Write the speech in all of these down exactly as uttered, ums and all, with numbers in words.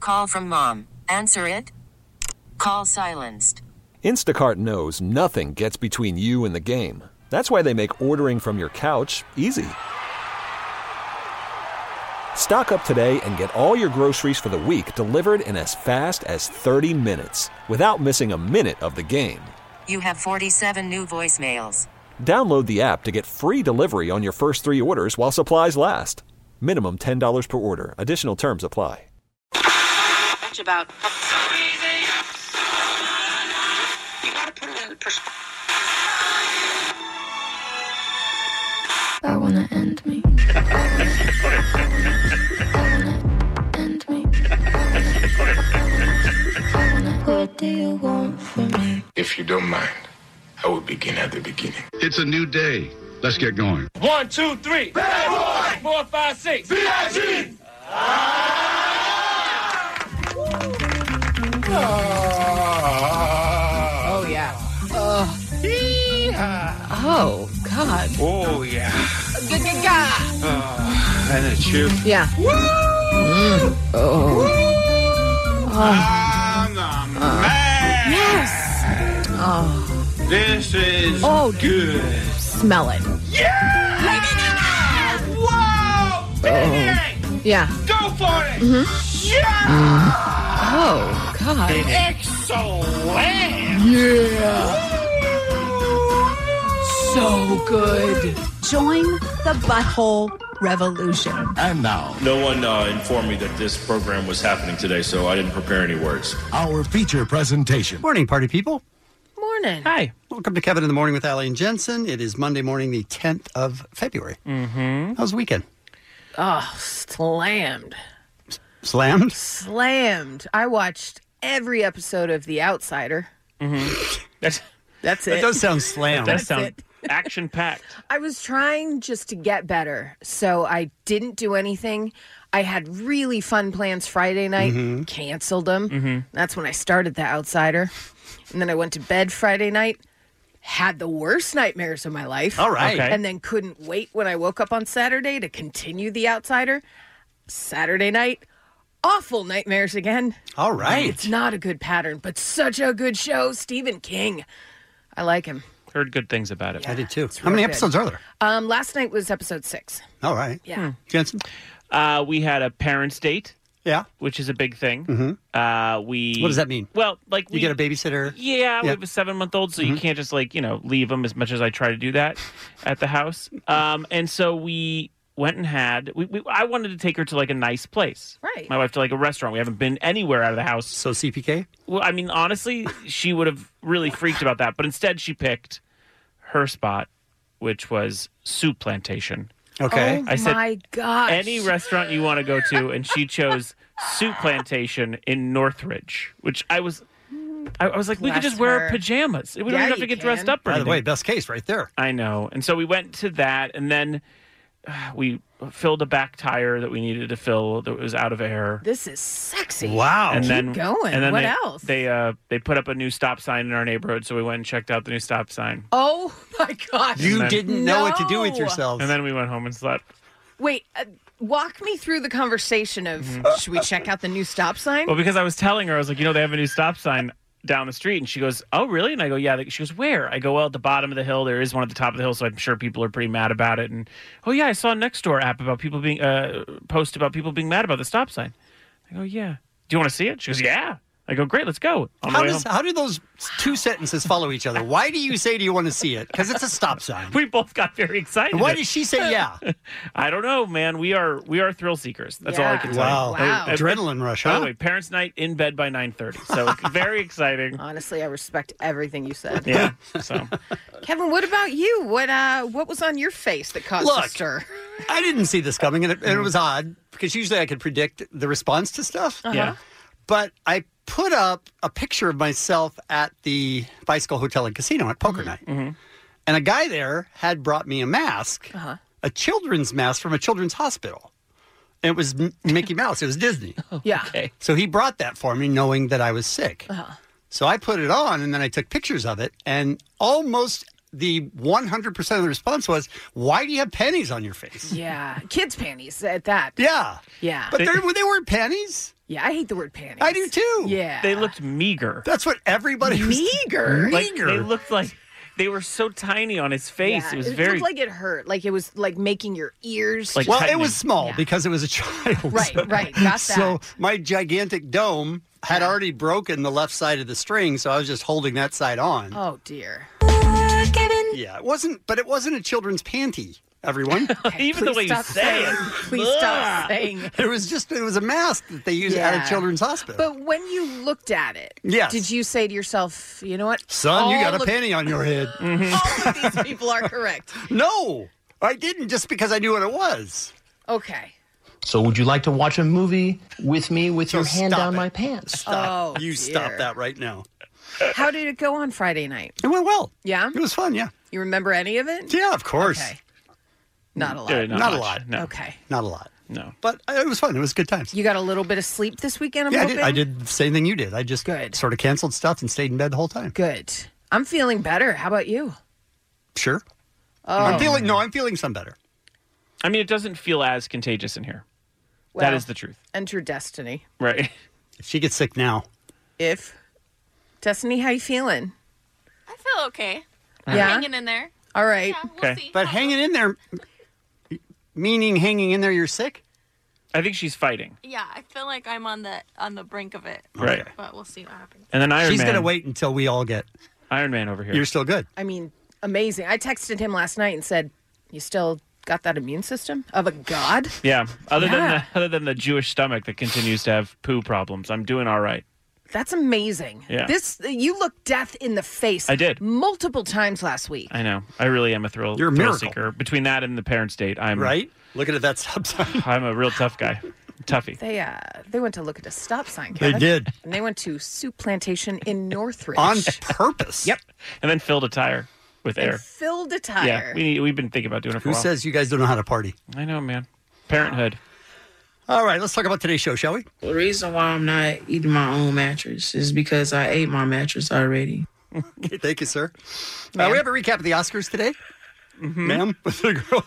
call from mom. Answer it. Call silenced. Instacart knows nothing gets between you and the game. That's why they make ordering from your couch easy. Stock up today and get all your groceries for the week delivered in as fast as thirty minutes without missing a minute of the game. You have forty-seven new voicemails. Download the app to get free delivery on your first three orders while supplies last. Minimum ten dollars per order. Additional terms apply. That's about... You gotta put it in perspective. I wanna end me. I wanna end me. I wanna, what do you want from me? If you don't mind, I will begin at the beginning. It's a new day. Let's get going. One, two, three. Bad boy. Four, five, six. B I G. Oh, yeah. Oh. Oh, God. Oh, yeah. G-g-ga. Uh, and a chew. Yeah. Woo! Mm. Oh. Woo! Oh. I'm the Uh. man. Yes. Oh. This is oh, good. Smell it. Yeah! Whoa! Oh. Yeah. Go for it! Mm-hmm. Yeah! Mm. Oh, God. Excellent! Yeah. So good. Join the butthole revolution. And now, no one uh, informed me that this program was happening today, so I didn't prepare any words. our feature presentation. Morning, party people. Morning. Hi. Welcome to Kevin in the Morning with Allie and Jensen. It is Monday morning, the tenth of February. Mm-hmm. How's the weekend? Oh, slammed. Slammed? Slammed. I watched every episode of The Outsider. Mm-hmm. That's That's it. That does sound slammed. That does That's sound it. action-packed. I was trying just to get better, so I didn't do anything. I had really fun plans Friday night, Mm-hmm. canceled them. Mm-hmm. That's when I started The Outsider. And then I went to bed Friday night, had the worst nightmares of my life. All right. Okay. And then couldn't wait when I woke up on Saturday to continue The Outsider. Saturday night, awful nightmares again. All right. It's not a good pattern, but such a good show. Stephen King. I like him. Heard good things about it. I did too. It's How many real good. episodes are there? Um, last night was episode six. All right. Yeah. Jensen? Uh, we had a parents' date, Yeah. which is a big thing. Mm-hmm. Uh, we What does that mean? Well, like we You get a babysitter? Yeah, we Yeah. have a seven-month-old, so you can't just like you know leave them as much as I try to do that at the house. Um, and so we went and had. We, we I wanted to take her to like a nice place. Right. My wife to like a restaurant. We haven't been anywhere out of the house. So C P K? Well, I mean, honestly, she would have really freaked about that, but instead she picked her spot, which was Soup Plantation. Okay. Oh I said, my gosh. Any restaurant you want to go to, and she chose Soup Plantation in Northridge, which I was, I, I was like, we could Bless just wear her. pajamas. We don't Yeah, even have you to get can. dressed up or By the anything. way, best case right there. I know. And so we went to that, and then uh, we filled a back tire that we needed to fill that was out of air. This is sexy. Wow. And Keep then going. And then What they, else? They uh they put up a new stop sign in our neighborhood, so we went and checked out the new stop sign. Oh my gosh. You then- didn't know what to do with No. yourselves. And then we went home and slept. Wait, uh, walk me through the conversation of should we check out the new stop sign? Well, because I was telling her, I was like, you know, they have a new stop sign down the street, and she goes, "Oh, really?" And I go, "Yeah." She goes, "Where?" I go, "Well, at the bottom of the hill. There is one at the top of the hill, so I'm sure people are pretty mad about it." And oh yeah, I saw a Nextdoor app about people being uh post about people being mad about the stop sign. I go, "Yeah." Do you want to see it? She goes, "Yeah." I go, "Great, let's go." On the How way does home. how do those two sentences follow each other? Why do you say do you want to see it? Because it's a stop sign. We both got very excited. And why did she say yeah? I don't know, man. We are we are thrill seekers. That's all I Yeah. can tell Wow. you. Wow. Uh, uh, Adrenaline rush, By huh? the way, parents' night in bed by nine thirty. So it's very exciting. Honestly, I respect everything you said. Yeah. So Kevin, what about you? What uh what was on your face that caused Look. a stir? I didn't see this coming, and it, and it was odd because usually I could predict the response to stuff. yeah. But I put up a picture of myself at the Bicycle Hotel and Casino at poker night. Mm-hmm. And a guy there had brought me a mask, Uh-huh. a children's mask from a children's hospital. And it was M- Mickey Mouse. It was Disney. Yeah. Okay. So he brought that for me knowing that I was sick. Uh-huh. So I put it on, and then I took pictures of it. And almost the one hundred percent of the response was, why do you have panties on your face? Yeah. Kids panties at that. Yeah. Yeah. But they, they weren't panties. Yeah, I hate the word panties. I do too. Yeah. They looked meager. That's what everybody was. Meager? Like, they looked like they were so tiny on his face. Yeah, it was it very looked like it hurt. Like it was like making your ears. Like well, tightening. it was small because it was a child. Right, right. Got that. So my gigantic dome had already broken the left side of the string, so I was just holding that side on. Oh dear. Yeah, it wasn't, but it wasn't a children's panty. Everyone, Okay, Even the way please you stop say saying- it. Please stop saying it. it was just it was a mask that they use at Yeah. a children's hospital. But when you looked at it, Yes. did you say to yourself, you know what? Son, you All got a of- panty on your head. All of these people are correct. No, I didn't just because I knew what it was. Okay. So would you like to watch a movie with me with So your hand stop down it. my pants? Stop. Oh, you dear. stop that right now. How did it go on Friday night? It went well. Yeah? It was fun, yeah. You remember any of it? Yeah, of course. Okay. Not a lot. Yeah, Not, not a much, lot. no. Okay. Not a lot. No. But uh, it was fun. It was good times. You got a little bit of sleep this weekend, I'm yeah, I hoping? did. I did the same thing you did. I just Good. sort of canceled stuff and stayed in bed the whole time. Good. I'm feeling better. How about you? Sure. Oh. I'm feeling, no, I'm feeling some better. I mean, it doesn't feel as contagious in here. Well, that is the truth. Enter Destiny. Right. If she gets sick now. If. Destiny, how you feeling? I feel okay. I'm Yeah? hanging in there. All right. Yeah, we'll Okay. see. But hanging in there, meaning hanging in there, you're sick? I think she's fighting. Yeah, I feel like I'm on the on the brink of it. Right. But we'll see what happens. And then Iron She's Man. going to wait until we all get. Iron Man over here. You're still good. I mean, amazing. I texted him last night and said, you still got that immune system of a god? Yeah. Other than Yeah. the other than the Jewish stomach that continues to have poo problems, I'm doing all right. That's amazing. Yeah. This you looked death in the face. I did. multiple times last week. I know. I really am a thrill, You're a thrill miracle. seeker. Between that and the parents' date, I'm Right? Looking at that stop sign. I'm a real tough guy. Toughie. They uh they went to look at a stop sign. They Kevin. did. And they went to Soup Plantation in Northridge. On purpose. Yep. And then filled a tire with And air. filled a tire. Yeah, we we've been thinking about doing it for Who a while. says you guys don't know how to party? I know, man. Parenthood. All right, let's talk about today's show, shall we? The reason why I'm not eating my own mattress is because I ate my mattress already. Okay, thank you, sir. Uh, we have a recap of the Oscars today. Mm-hmm. Ma'am, with the girl.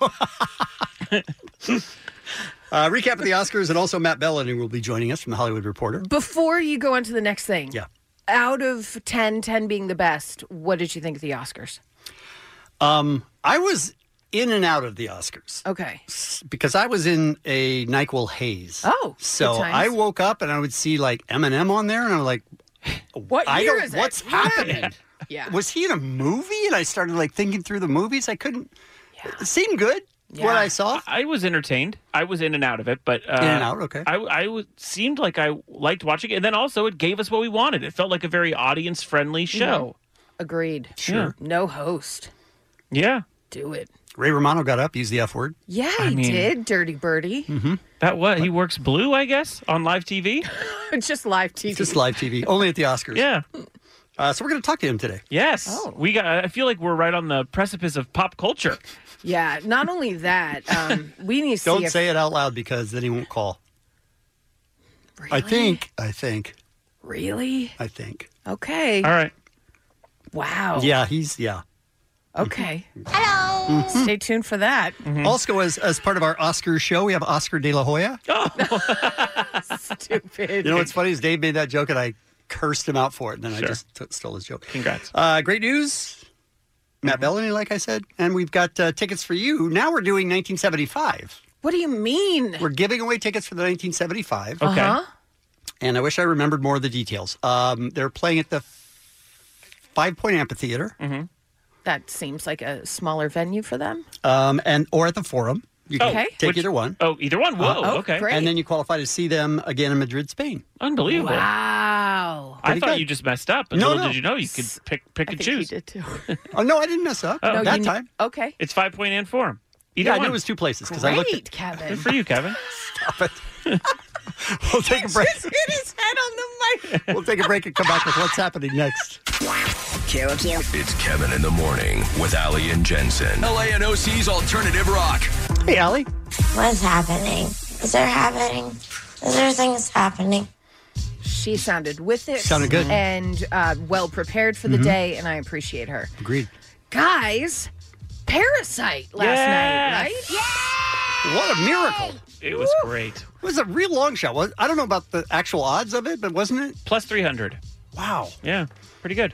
uh, recap of the Oscars, and also Matt Bellany will be joining us from the Hollywood Reporter. Before you go on to the next thing. Yeah. Out of ten, ten being the best, what did you think of the Oscars? Um, I was in and out of the Oscars. Okay. Because I was in a NyQuil haze. Oh, So good times. I woke up and I would see like Eminem on there, and I'm like, What I year don't, is it? what's Yeah. happening? Yeah. Was he in a movie? And I started like thinking through the movies. I couldn't. It seemed good. What I saw. I was entertained. I was in and out of it, but uh, In and out, okay. I, I w- seemed like I liked watching it, and then also it gave us what we wanted. It felt like a very audience-friendly show. Agreed. Sure. No host. Yeah, Do it. Ray Romano got up, used the F word. Yeah, I he mean- did, Dirty Birdie. Mm-hmm. that what he works blue, I guess, on live T V. It's just live T V. Just live T V, only at the Oscars. Yeah. Uh, so we're going to talk to him today. Yes. Oh. We got. I feel like we're right on the precipice of pop culture. Yeah, not only that, um, we need to see Don't if... say it out loud because then he won't call. Really? I think. I think. Really? I think. Okay. All right. Wow. Yeah, he's yeah. Okay. Hello. Stay tuned for that. Also, as as part of our Oscars show, we have Oscar De La Hoya. Stupid. You know what's funny is Dave made that joke and I cursed him out for it, and then I Sure. just t- stole his joke. Congrats. Uh, great news. Matt Bellany, like I said, and we've got uh, tickets for you. Now we're doing nineteen seventy-five. What do you mean? We're giving away tickets for the nineteen seventy-five. Okay. Uh-huh. And I wish I remembered more of the details. Um, they're playing at the Five Point Amphitheater, Mm-hmm. That seems like a smaller venue for them. um, and or at the Forum. You can Okay. take Which- either one. Oh, either one. Whoa. Oh, okay. great. And then you qualify to see them again in Madrid, Spain. Unbelievable. Wow. I Pretty thought good. you just messed up. But No, little no. did you know you could pick pick I and think he choose. did too. Oh, no, I didn't mess up Oh. No, that you- time. Okay. It's five point and forum. Either Yeah, I one. knew it was two places because I looked at Great, Kevin. Good for you, Kevin. Stop it. We'll take a break. Just hit his head on the mic. We'll take a break and come back with what's happening next. It's Kevin in the Morning with Ali and Jensen. L A N O C's Alternative Rock. Hey, Allie. What's happening? Is there happening? Is there things happening? She sounded with it. Sounded good. And uh, well prepared for the Mhm. day, and I appreciate her. Agreed. Guys, Parasite last Yes. night, right? What a miracle. It was great. It was a real long shot. Was I don't know about the actual odds of it, but wasn't it? Plus three hundred. Wow. Yeah, pretty good.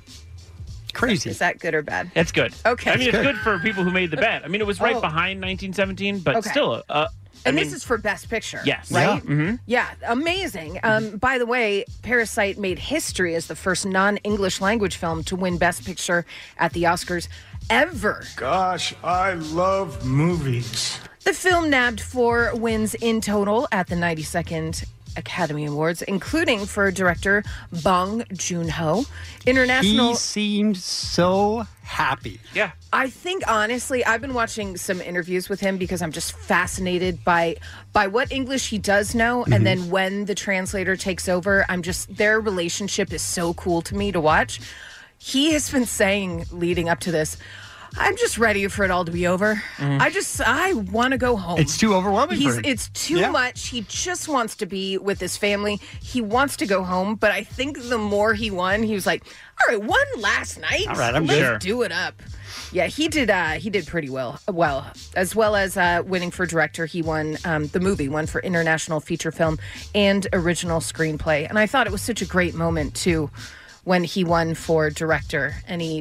Crazy. Is that good or bad? It's good. Okay. I mean, It's it's good. good for people who made the bet. I mean, it was right Oh. behind nineteen seventeen, but Okay. still. Uh, I And mean, this is for Best Picture. Yes. Right? Yeah. Mhm. Yeah, amazing. Um, by the way, Parasite made history as the first non-English language film to win Best Picture at the Oscars ever. Gosh, I love movies. The film nabbed four wins in total at the ninety-second Academy Awards, including for director Bong Joon-ho. International. He seemed so happy. Yeah. I think honestly, I've been watching some interviews with him because I'm just fascinated by by what English he does know, Mhm. and then when the translator takes over, I'm just their relationship is so cool to me to watch. He has been saying leading up to this, I'm just ready for it all to be over. Mhm. I just I want to go home. It's too overwhelming He's, for him. It's too Yeah. much. He just wants to be with his family. He wants to go home, but I think the more he won, he was like, all right, one last night. All right, I'm Let's sure. do it up. Yeah, he did. Uh, he did pretty well. Well, as well as uh, winning for director, he won um, the movie, won for international feature film and original screenplay. And I thought it was such a great moment too, when he won for director, and he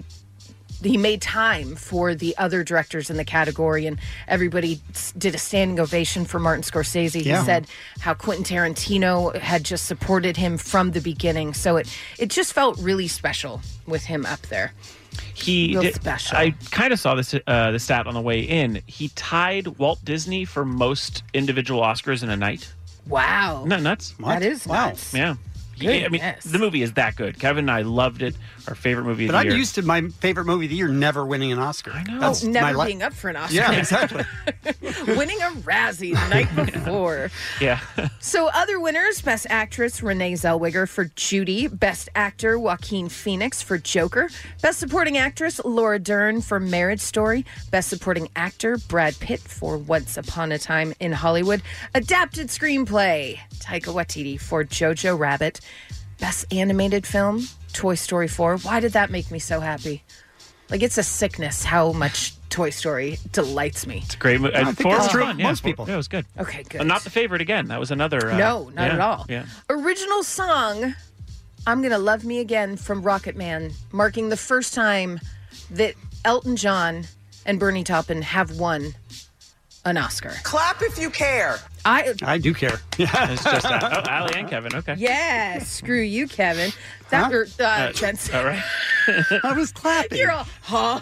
he made time for the other directors in the category, and everybody s- did a standing ovation for Martin Scorsese. Yeah. He said how Quentin Tarantino had just supported him from the beginning, so it it just felt really special with him up there. He Real did, special. I kind of saw this uh, the stat on the way in. He tied Walt Disney for most individual Oscars in a night. Wow, Isn't that nuts? That is nuts. Yeah. He- I mean, Goodness. the movie is that good. Kevin and I loved it. Our favorite movie of But the I'm year. used to my favorite movie of the year never winning an Oscar. I know. Oh, never being up for an Oscar. Yeah, exactly. Winning a Razzie the night before. Yeah. So other winners, Best Actress Renee Zellweger for Judy, Best Actor Joaquin Phoenix for Joker, Best Supporting Actress Laura Dern for Marriage Story, Best Supporting Actor Brad Pitt for Once Upon a Time in Hollywood, Adapted Screenplay Taika Waititi for Jojo Rabbit, Best Animated Film Toy Story four. Why did that make me so happy? Like, it's a sickness how much Toy Story delights me. It's a great movie. No, I think Four that's was true fun. of Yeah, most four- people. Yeah, it was good. Okay, good. Uh, not the favorite again. That was another. Uh, No, not yeah, at all. Yeah. Original song, I'm Gonna Love Me Again from Rocket Man, marking the first time that Elton John and Bernie Taupin have won an Oscar. Clap if you care. I I do care. Yeah. It's just uh, oh, Allie and Kevin. Okay. Yeah, screw you, Kevin. That Huh? or, uh, Uh, Jensen. all right. I was clapping. You're all, huh?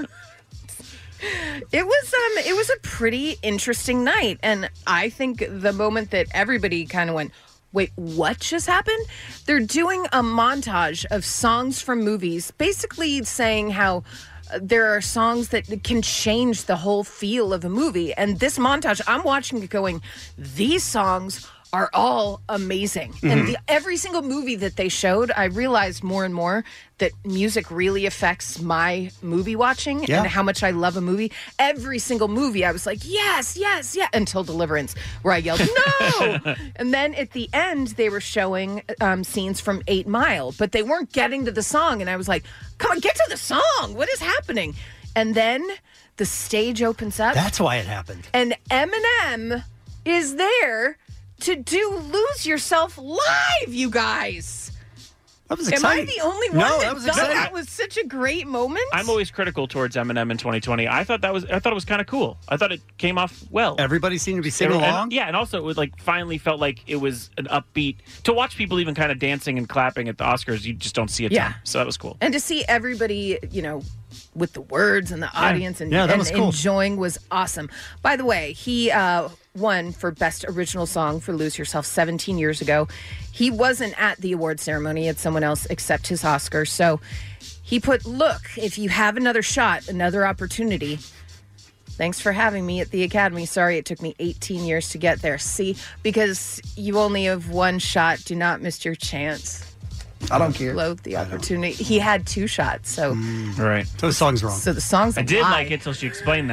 It was um it was a pretty interesting night, and I think the moment that everybody kind of went, wait, what just happened? They're doing a montage of songs from movies, basically saying how uh, there are songs that can change the whole feel of a movie. And this montage, I'm watching it going, these songs are all amazing. And Mhm. the, every single movie that they showed, I realized more and more that music really affects my movie watching Yeah. and how much I love a movie. Every single movie, I was like, yes, yes, yeah, until Deliverance, where I yelled, no! And then at the end, they were showing um, scenes from Eight Mile, but they weren't getting to the song. And I was like, come on, get to the song. What is happening? And then the stage opens up. That's why it happened. And Eminem is there to do Lose Yourself live, you guys. That was Am exciting. I the only one No, that, that was thought exciting. that was such a great moment? I'm always critical towards Eminem in twenty twenty. I thought that was I thought it was kind of cool. I thought it came off well. Everybody seemed to be singing And- along. Yeah, and also it was like finally felt like it was an upbeat to watch people even kind of dancing and clapping at the Oscars. You just don't see it. Yeah. So that was cool. And to see everybody, you know, with the words and the audience and, Yeah, that and was cool. enjoying was awesome. By the way, he uh, won for Best Original Song for Lose Yourself seventeen years ago. He wasn't at the award ceremony. He had someone else accept his Oscar. So he put, look, if you have another shot, another opportunity, thanks for having me at the Academy. Sorry it took me eighteen years to get there. See, because you only have one shot. Do not miss your chance. I don't care. Blow the opportunity. He had two shots, so Right. So the song's wrong. so the song's I did lie. like it till she explained that.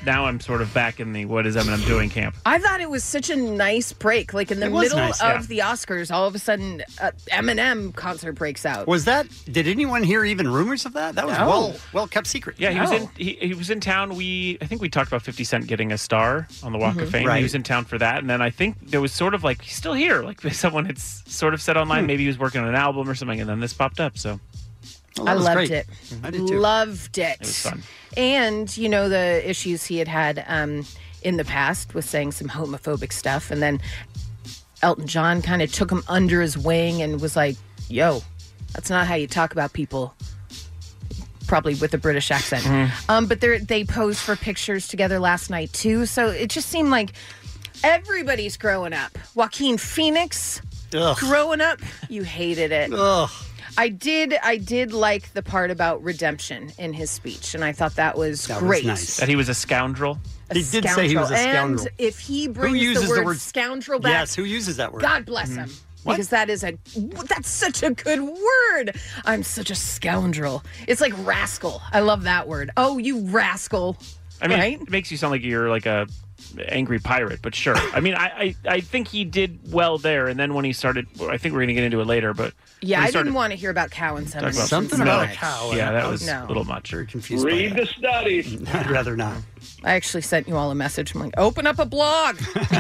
now I'm sort of back in the what is Eminem doing camp. I thought it was such a nice break. Like in the It was middle nice, of yeah. the Oscars, all of a sudden, uh, Eminem concert breaks out. Was that? Did anyone hear even rumors of that? That was No. well well kept secret. Yeah, he was No. in he, he was in town. We I think we talked about fifty Cent getting a star on the Walk Mhm. of Fame. Right. He was in town for that, and then I think there was sort of like he's still here. Like someone had s- sort of said online, Hmm. maybe he was working on an album or something, and then this popped up. So Well, that I was loved great. it. I did too. Loved it. it was fun. And, you know, the issues he had had um, in the past with saying some homophobic stuff. And then Elton John kind of took him under his wing and was like, yo, that's not how you talk about people. Probably with a British accent. Mm-hmm. Um, but they they posed for pictures together last night, too. So it just seemed like everybody's growing up. Joaquin Phoenix, Ugh. growing up, you hated it. Ugh. I did. I did like the part about redemption in his speech, and I thought that was That was great. nice. That he was a scoundrel. A He did say he was a scoundrel. scoundrel. And if he brings uses the the word, word- scoundrel back, Yes, who uses that word? God bless him. Because that is a that's such a good word. I'm such a scoundrel. It's like rascal. I love that word. Oh, you rascal. I mean, right? it makes you sound like you're like a angry pirate, but sure. I mean, I, I, I think he did well there, and then when he started, I think we're going to get into it later, but Yeah, when I he started, didn't want to hear about cow insemination. about- Something No. about a cow. Yeah, that was No. a little much. Very confused. Read by the studies. that. I'd rather not. I actually sent you all a message. I'm like, open up a blog.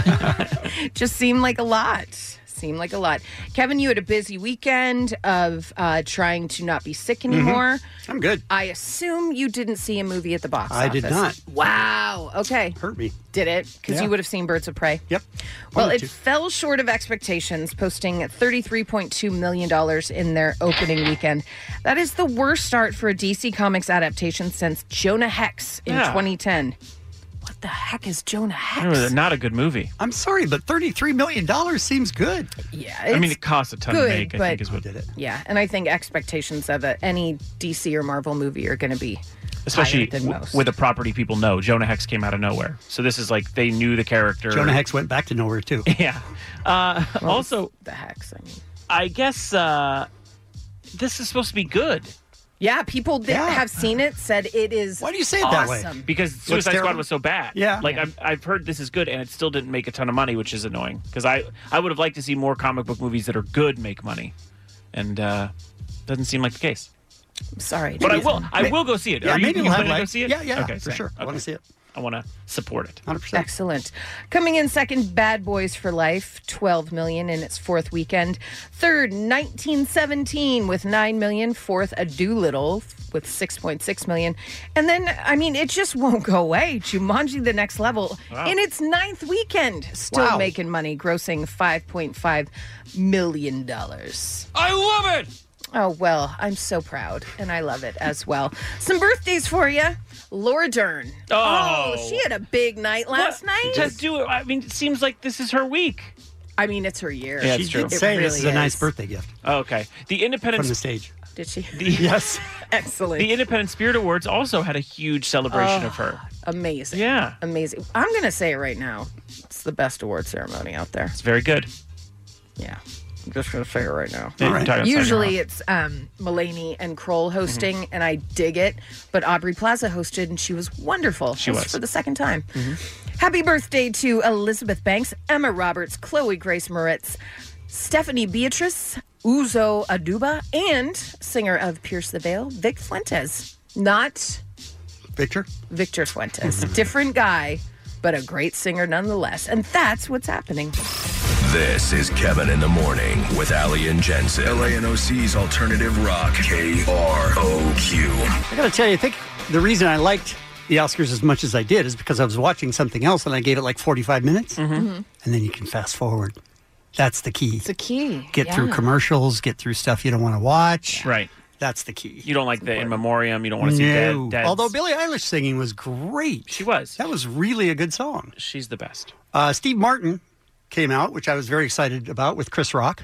Just seemed like a lot. Seemed like a lot. Kevin, you had a busy weekend of uh, trying to not be sick anymore. I'm good. I assume you didn't see a movie at the box I office. did not. Wow. Okay. Hurt me. Did it? Because Yeah. you would have seen Birds of Prey. Yep. Well, Wanted it to. fell short of expectations, posting thirty-three point two million dollars in their opening weekend. That is the worst start for a D C Comics adaptation since Jonah Hex in Yeah. twenty ten. What the heck is Jonah It was Hex? not a good movie. I'm sorry, but thirty-three million dollars seems good. Yeah, I mean, it's it costs a ton good, to make, I but- think is what Did it? yeah, and I think expectations of a, any D C or Marvel movie are going to be Especially higher than w- most. with a property people know. Jonah Hex came out of nowhere. So this is like they knew the character. Jonah Hex went back to nowhere, too. Yeah. Uh, Well, also, the Hex. I mean, I guess uh, this is supposed to be good. yeah, people that Yeah. have seen it said it is. Why do you say it that way? awesome. Because Suicide terrible? Squad was so bad. Yeah. Like, Yeah. I've, I've heard this is good, and it still didn't make a ton of money, which is annoying. Because I, I would have liked to see more comic book movies that are good make money. And uh doesn't seem like the case. Sorry, But I Jason. will I will go see it. Yeah, Are you, maybe you we'll have planning to go like- see it? Yeah, yeah, okay, for same. sure. I wanna Okay. see it. I want to support it. one hundred percent. Excellent. Coming in second, Bad Boys for Life, twelve million in its fourth weekend. Third, nineteen seventeen with nine million. Fourth, A Doolittle with six point six million. And then, I mean, it just won't go away. Jumanji: The Next Level Wow. in its ninth weekend, still Wow. making money, grossing five point five million dollars. I love it. Oh, well, I'm so proud, and I love it as well. Some birthdays for you. Laura Dern. Oh. she had a big night last What? night. Just do it. I mean, it seems like this is her week. I mean, it's her year. Yeah, She it's true. did It say really this is a nice is. birthday gift Oh, okay. The Independent from the stage. Did she? the, Yes. Excellent. the Independent Spirit Awards also had a huge celebration Oh. of her. Amazing. Yeah. Amazing. I'm going to say it right now. It's the best award ceremony out there. It's very good. Yeah. I'm just going to say it right now. Yeah, you can talk outside your Usually mouth. it's um, Mulaney and Kroll hosting, Mm-hmm. and I dig it. But Aubrey Plaza hosted, and she was wonderful. She This was. for the second time. Happy birthday to Elizabeth Banks, Emma Roberts, Chloe Grace Moritz, Stephanie Beatrice, Uzo Aduba, and singer of Pierce the Veil, Vic Fuentes. Not Victor? Victor Fuentes. Different guy, but a great singer nonetheless. And that's what's happening. This is Kevin in the Morning with Ali and Jensen. L A N O C's Alternative Rock. K R O Q. I got to tell you, I think the reason I liked the Oscars as much as I did is because I was watching something else and I gave it like forty-five minutes. Mm-hmm. And then you can fast forward. That's the key. It's a key. Get through Yeah. commercials, get through stuff you don't want to watch. Right. That's the key. You don't like the In Memoriam. You don't want to see No. dead. deads. Although Billie Eilish singing was great. She was. That was really a good song. She's the best. Uh, Steve Martin came out, which I was very excited about, with Chris Rock.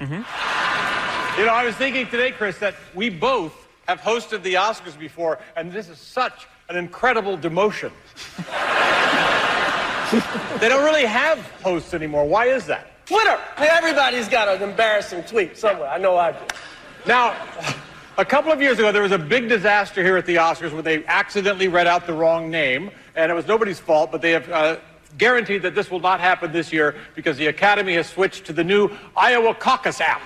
Mm-hmm. You know, I was thinking today, Chris, that we both have hosted the Oscars before, and this is such an incredible demotion. They don't really have hosts anymore. Why is that? Twitter. Everybody's got an embarrassing tweet somewhere. I know I do. Now, a couple of years ago, there was a big disaster here at the Oscars where they accidentally read out the wrong name, and it was nobody's fault, but they have uh, guaranteed that this will not happen this year because the Academy has switched to the new Iowa Caucus app.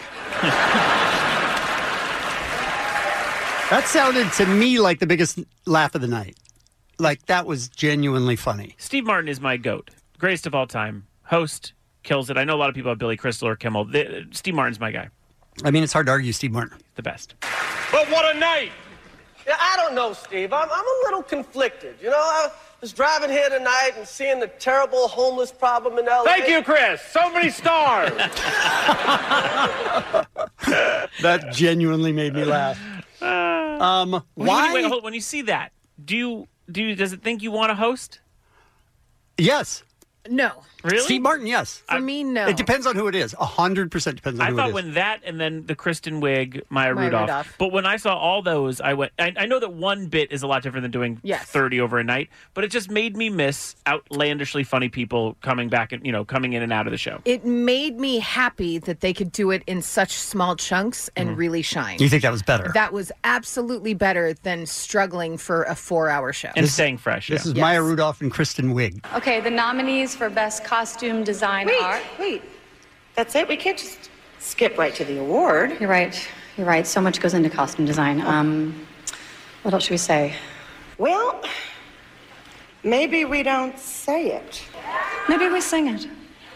That sounded to me like the biggest laugh of the night. Like, that was genuinely funny. Steve Martin is my GOAT. Greatest of all time. Host, kills it. I know a lot of people have Billy Crystal or Kimmel. The, Steve Martin's my guy. I mean, it's hard to argue Steve Martin. The best. But what a night! Yeah, I don't know, Steve. I'm, I'm a little conflicted. You know, I was driving here tonight and seeing the terrible homeless problem in L A. Thank you, Chris. So many stars. That genuinely made me laugh. Um, Wait, why? Wait, wait, hold, when you see that, do you do you, does it think you want to host? Yes. No. Really? Steve Martin, yes. For me, no. It depends on who it is. A hundred percent depends on I who thought it is. when that and then the Kristen Wiig, Maya, Maya Rudolph. Rudolph. But when I saw all those, I went. I, I know that one bit is a lot different than doing Yes. thirty over a night, but it just made me miss outlandishly funny people coming back and you know coming in and out of the show. It made me happy that they could do it in such small chunks and Mm-hmm. really shine. You think that was better? That was absolutely better than struggling for a four-hour show. And staying fresh. This yeah. is Maya Rudolph and Kristen Wiig. Okay, the nominees for Best Costume Design Wait, are... wait. That's it? We can't just skip right to the award. You're right. You're right. So much goes into costume design. Um, what else should we say? Well, maybe we don't say it. Maybe we sing it.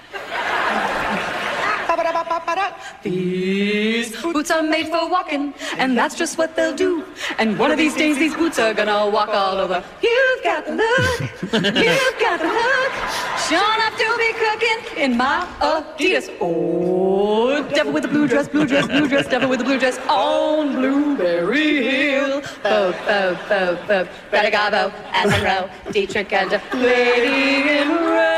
These boots are made for walking, and that's just what they'll do. And one of these days, these boots are gonna walk all over. You've got the look. You've got the look. Sure enough to be cooking in my Adidas. Oh, devil with the blue dress, blue dress, blue dress, devil with the blue dress on Blueberry Hill. Bo, bo, bo, bo, Greta Garbo and Monroe, Dietrich and a lady in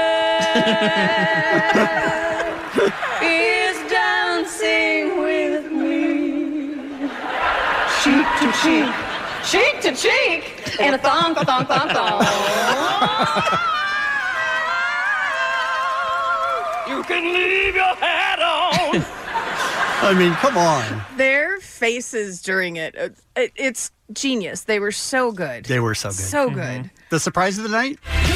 red is dancing with me. Cheek to cheek, cheek to cheek, in a thong, thong, thong, thong. You can leave your hat on. I mean, come on. Their faces during it, uh, it, it's genius. They were so good. They were so good. So good. The surprise of the night?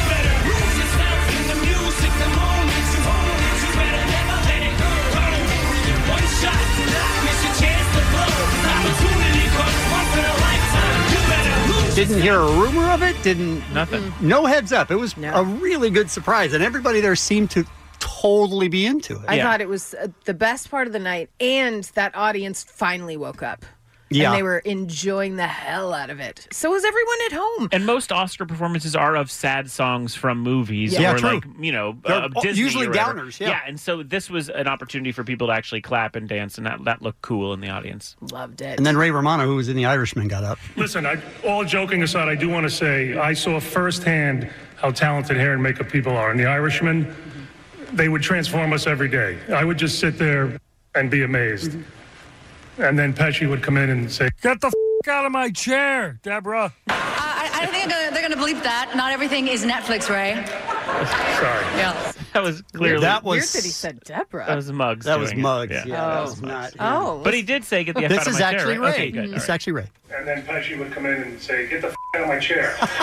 Didn't hear a rumor of it. Didn't nothing. No heads up. It was No. a really good surprise, and everybody there seemed to totally be into it. I thought it was uh, the best part of the night, and that audience finally woke up. Yeah. And they were enjoying the hell out of it. So was everyone at home. And most Oscar performances are of sad songs from movies Yeah, or true. like, you know, They're uh, all- Disney usually or whatever. downers, yeah. and so this was an opportunity for people to actually clap and dance, and that, that looked cool in the audience. Loved it. And then Ray Romano, who was in The Irishman, got up. Listen, I, all joking aside, I do want to say I saw firsthand how talented hair and makeup people are. In The Irishman, they would transform us every day. I would just sit there and be amazed. And then Pesci would come in and say, "Get the f*** out of my chair, Deborah." I, I think they're gonna, they're gonna believe that. Not everything is Netflix, Ray. Sorry. Yeah. That was clearly That Weird was that he said Deborah. that was Muggs. that was doing it. Muggs. Yeah. Yeah, that Oh. was not. Oh. But he did say, "Get the F This out of is my actually chair." Ray. Okay, good. It's All right. actually Ray. And then Pesci would come in and say, "Get the f*** out of my chair." I,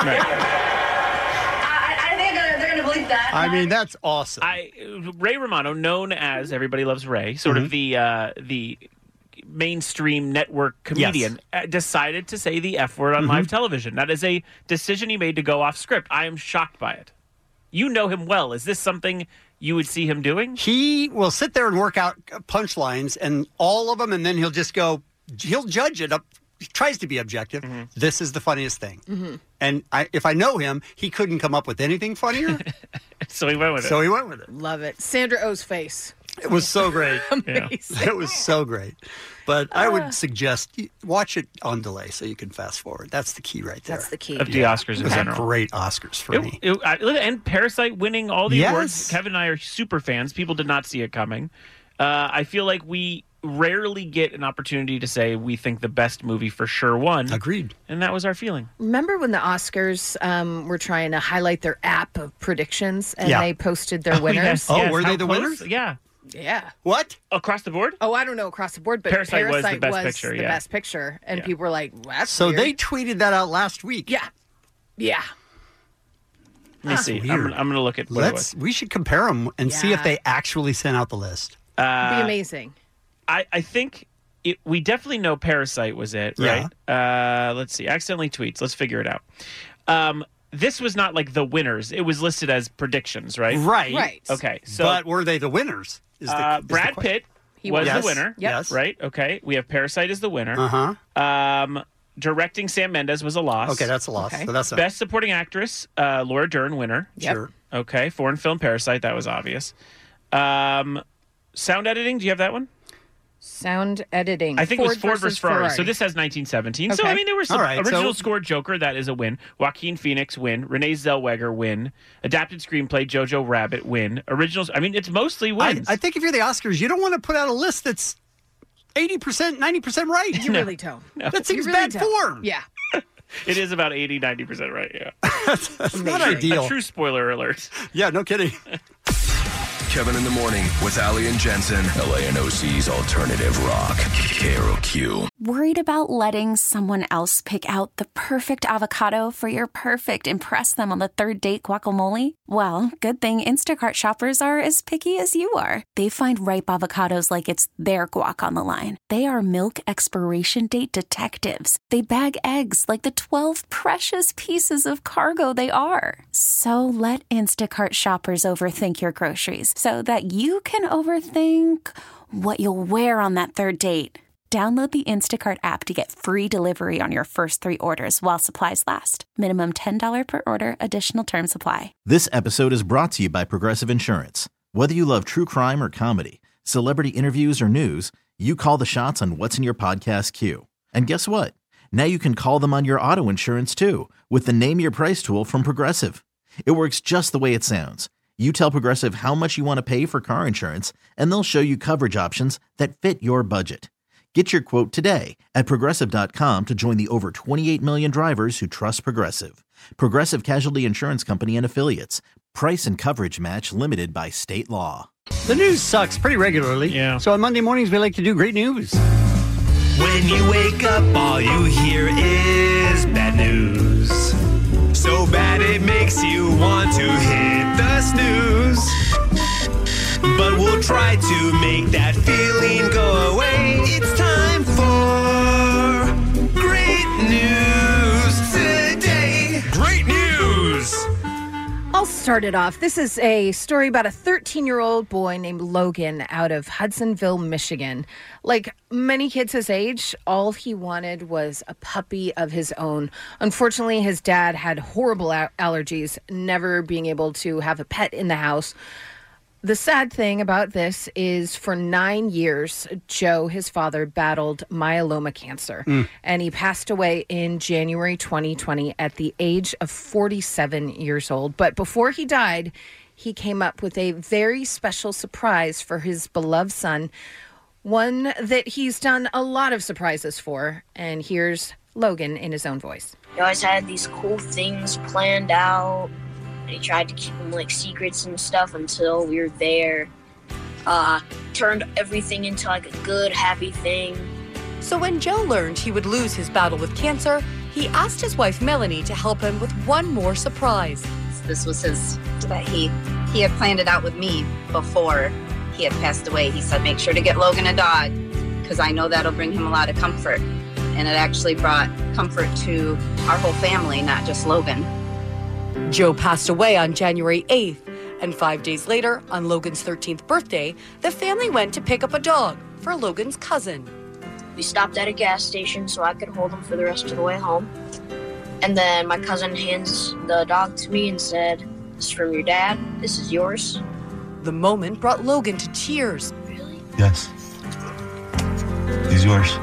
I think they're gonna, they're gonna believe that. I mean, that's awesome. I Ray Romano, known as Everybody Loves Ray, sort Mm-hmm. of the uh, the mainstream network comedian, uh, decided to say the F word on Mm-hmm. live television. That is a decision he made to go off script. I am shocked by it. You know him well. Is this something you would see him doing? He will sit there and work out punchlines and all of them, and then he'll just go, he'll judge it up. He tries to be objective. Mm-hmm. This is the funniest thing. And I, if I know him, he couldn't come up with anything funnier. So he went with it. So he went with it. Love it. Sandra Oh's face. It was so great. Amazing. It was so great. But I would suggest you watch it on delay so you can fast forward. That's the key right there. That's the key. Of the Oscars It in was a general. great Oscars for It- me. it- I- look, and Parasite winning all the Yes. awards. Kevin and I are super fans. People did not see it coming. Uh, I feel like we rarely get an opportunity to say we think the best movie for sure won. Agreed. And that was our feeling. Remember when the Oscars um, were trying to highlight their app of predictions and Yeah. they posted their Oh, winners? yes, Oh, yes. were they How the close? winners? Yeah. Yeah. What? Across the board? Oh, I don't know across the board, but Parasite Parasite, was the best was picture, the yeah. best picture. And Yeah. people were like, well, that's So weird. they tweeted that out last week. Yeah. Yeah. Let me That's see. weird. I'm, I'm going to look at what it was. Let's. We should compare them and see if Yeah. they actually sent out the list. Uh, Be amazing. I, I think it, we definitely know Parasite was it, Yeah. right? Uh, let's see. Accidentally tweets. Let's figure it out. Um, this was not like the winners. It was listed as predictions, right? Right. Right. Okay. So but were they the winners? Is the, uh, is the Brad question. Pitt He was was. the winner. Yes. Yes. Right. Okay. We have Parasite as the winner. Uh huh. Um, directing Sam Mendes was a loss. Okay, that's a loss. Okay. So that's a, Best Supporting Actress, uh, Laura Dern, winner. Yep. sure. Okay. Foreign film, Parasite. That was obvious. Um, sound editing. Do you have that one? Sound editing. I think it was Ford versus Ferrari. So this has nineteen seventeen. So, Okay. I mean, there were some All right, original so- score Joker. That is a win. Joaquin Phoenix, win. Renee Zellweger, win. Adapted screenplay, Jojo Rabbit, win. Originals, I mean, it's mostly I, wins. I think if you're the Oscars, you don't want to put out a list that's eighty percent, ninety percent right. You really don't. That seems You really bad don't. form. Yeah. It is about eighty, ninety percent right, yeah. That's not Amazing. ideal. A true spoiler alert. Yeah, no kidding. Kevin in the Morning with Ali and Jensen. L A N O C's Alternative Rock. K R O Q. Worried about letting someone else pick out the perfect avocado for your perfect impress them on the third date guacamole? Well, good thing Instacart shoppers are as picky as you are. They find ripe avocados like it's their guac on the line. They are milk expiration date detectives. They bag eggs like the twelve precious pieces of cargo they are. So let Instacart shoppers overthink your groceries so that you can overthink what you'll wear on that third date. Download the Instacart app to get free delivery on your first three orders while supplies last. Minimum ten dollars per order. Additional terms apply. This episode is brought to you by Progressive Insurance. Whether you love true crime or comedy, celebrity interviews or news, you call the shots on what's in your podcast queue. And guess what? Now you can call them on your auto insurance too with the Name Your Price tool from Progressive. It works just the way it sounds. You tell Progressive how much you want to pay for car insurance, and they'll show you coverage options that fit your budget. Get your quote today at Progressive dot com to join the over twenty-eight million drivers who trust Progressive. Progressive Casualty Insurance Company and Affiliates. Price and coverage match limited by state law. The news sucks pretty regularly. Yeah. So on Monday mornings, we like to do great news. When you wake up, all you hear is bad news. So bad it makes you want to hit the snooze. But we'll try to make that feeling go away. It's time for great news today. Great news! I'll start it off. This is a story about a thirteen-year-old boy named Logan out of Hudsonville, Michigan. Like many kids his age, all he wanted was a puppy of his own. Unfortunately, his dad had horrible a- allergies, never being able to have a pet in the house. The sad thing about this is for nine years, Joe, his father, battled myeloma cancer, Mm. and he passed away in January twenty twenty at the age of forty-seven years old. But before he died, he came up with a very special surprise for his beloved son, one that he's done a lot of surprises for. And here's Logan in his own voice. He always had these cool things planned out. And he tried to keep them like secrets and stuff until we were there. Uh, turned everything into like a good, happy thing. So when Joe learned he would lose his battle with cancer, he asked his wife Melanie to help him with one more surprise. This was his, that he, he had planned it out with me before he had passed away. He said, make sure to get Logan a dog, because I know that'll bring him a lot of comfort. And it actually brought comfort to our whole family, not just Logan. Joe passed away on January eighth, and five days later, on Logan's thirteenth birthday, the family went to pick up a dog for Logan's cousin. We stopped at a gas station so I could hold him for the rest of the way home. And then my cousin hands the dog to me and said, this is from your dad, this is yours. The moment brought Logan to tears. Yes. He's yours.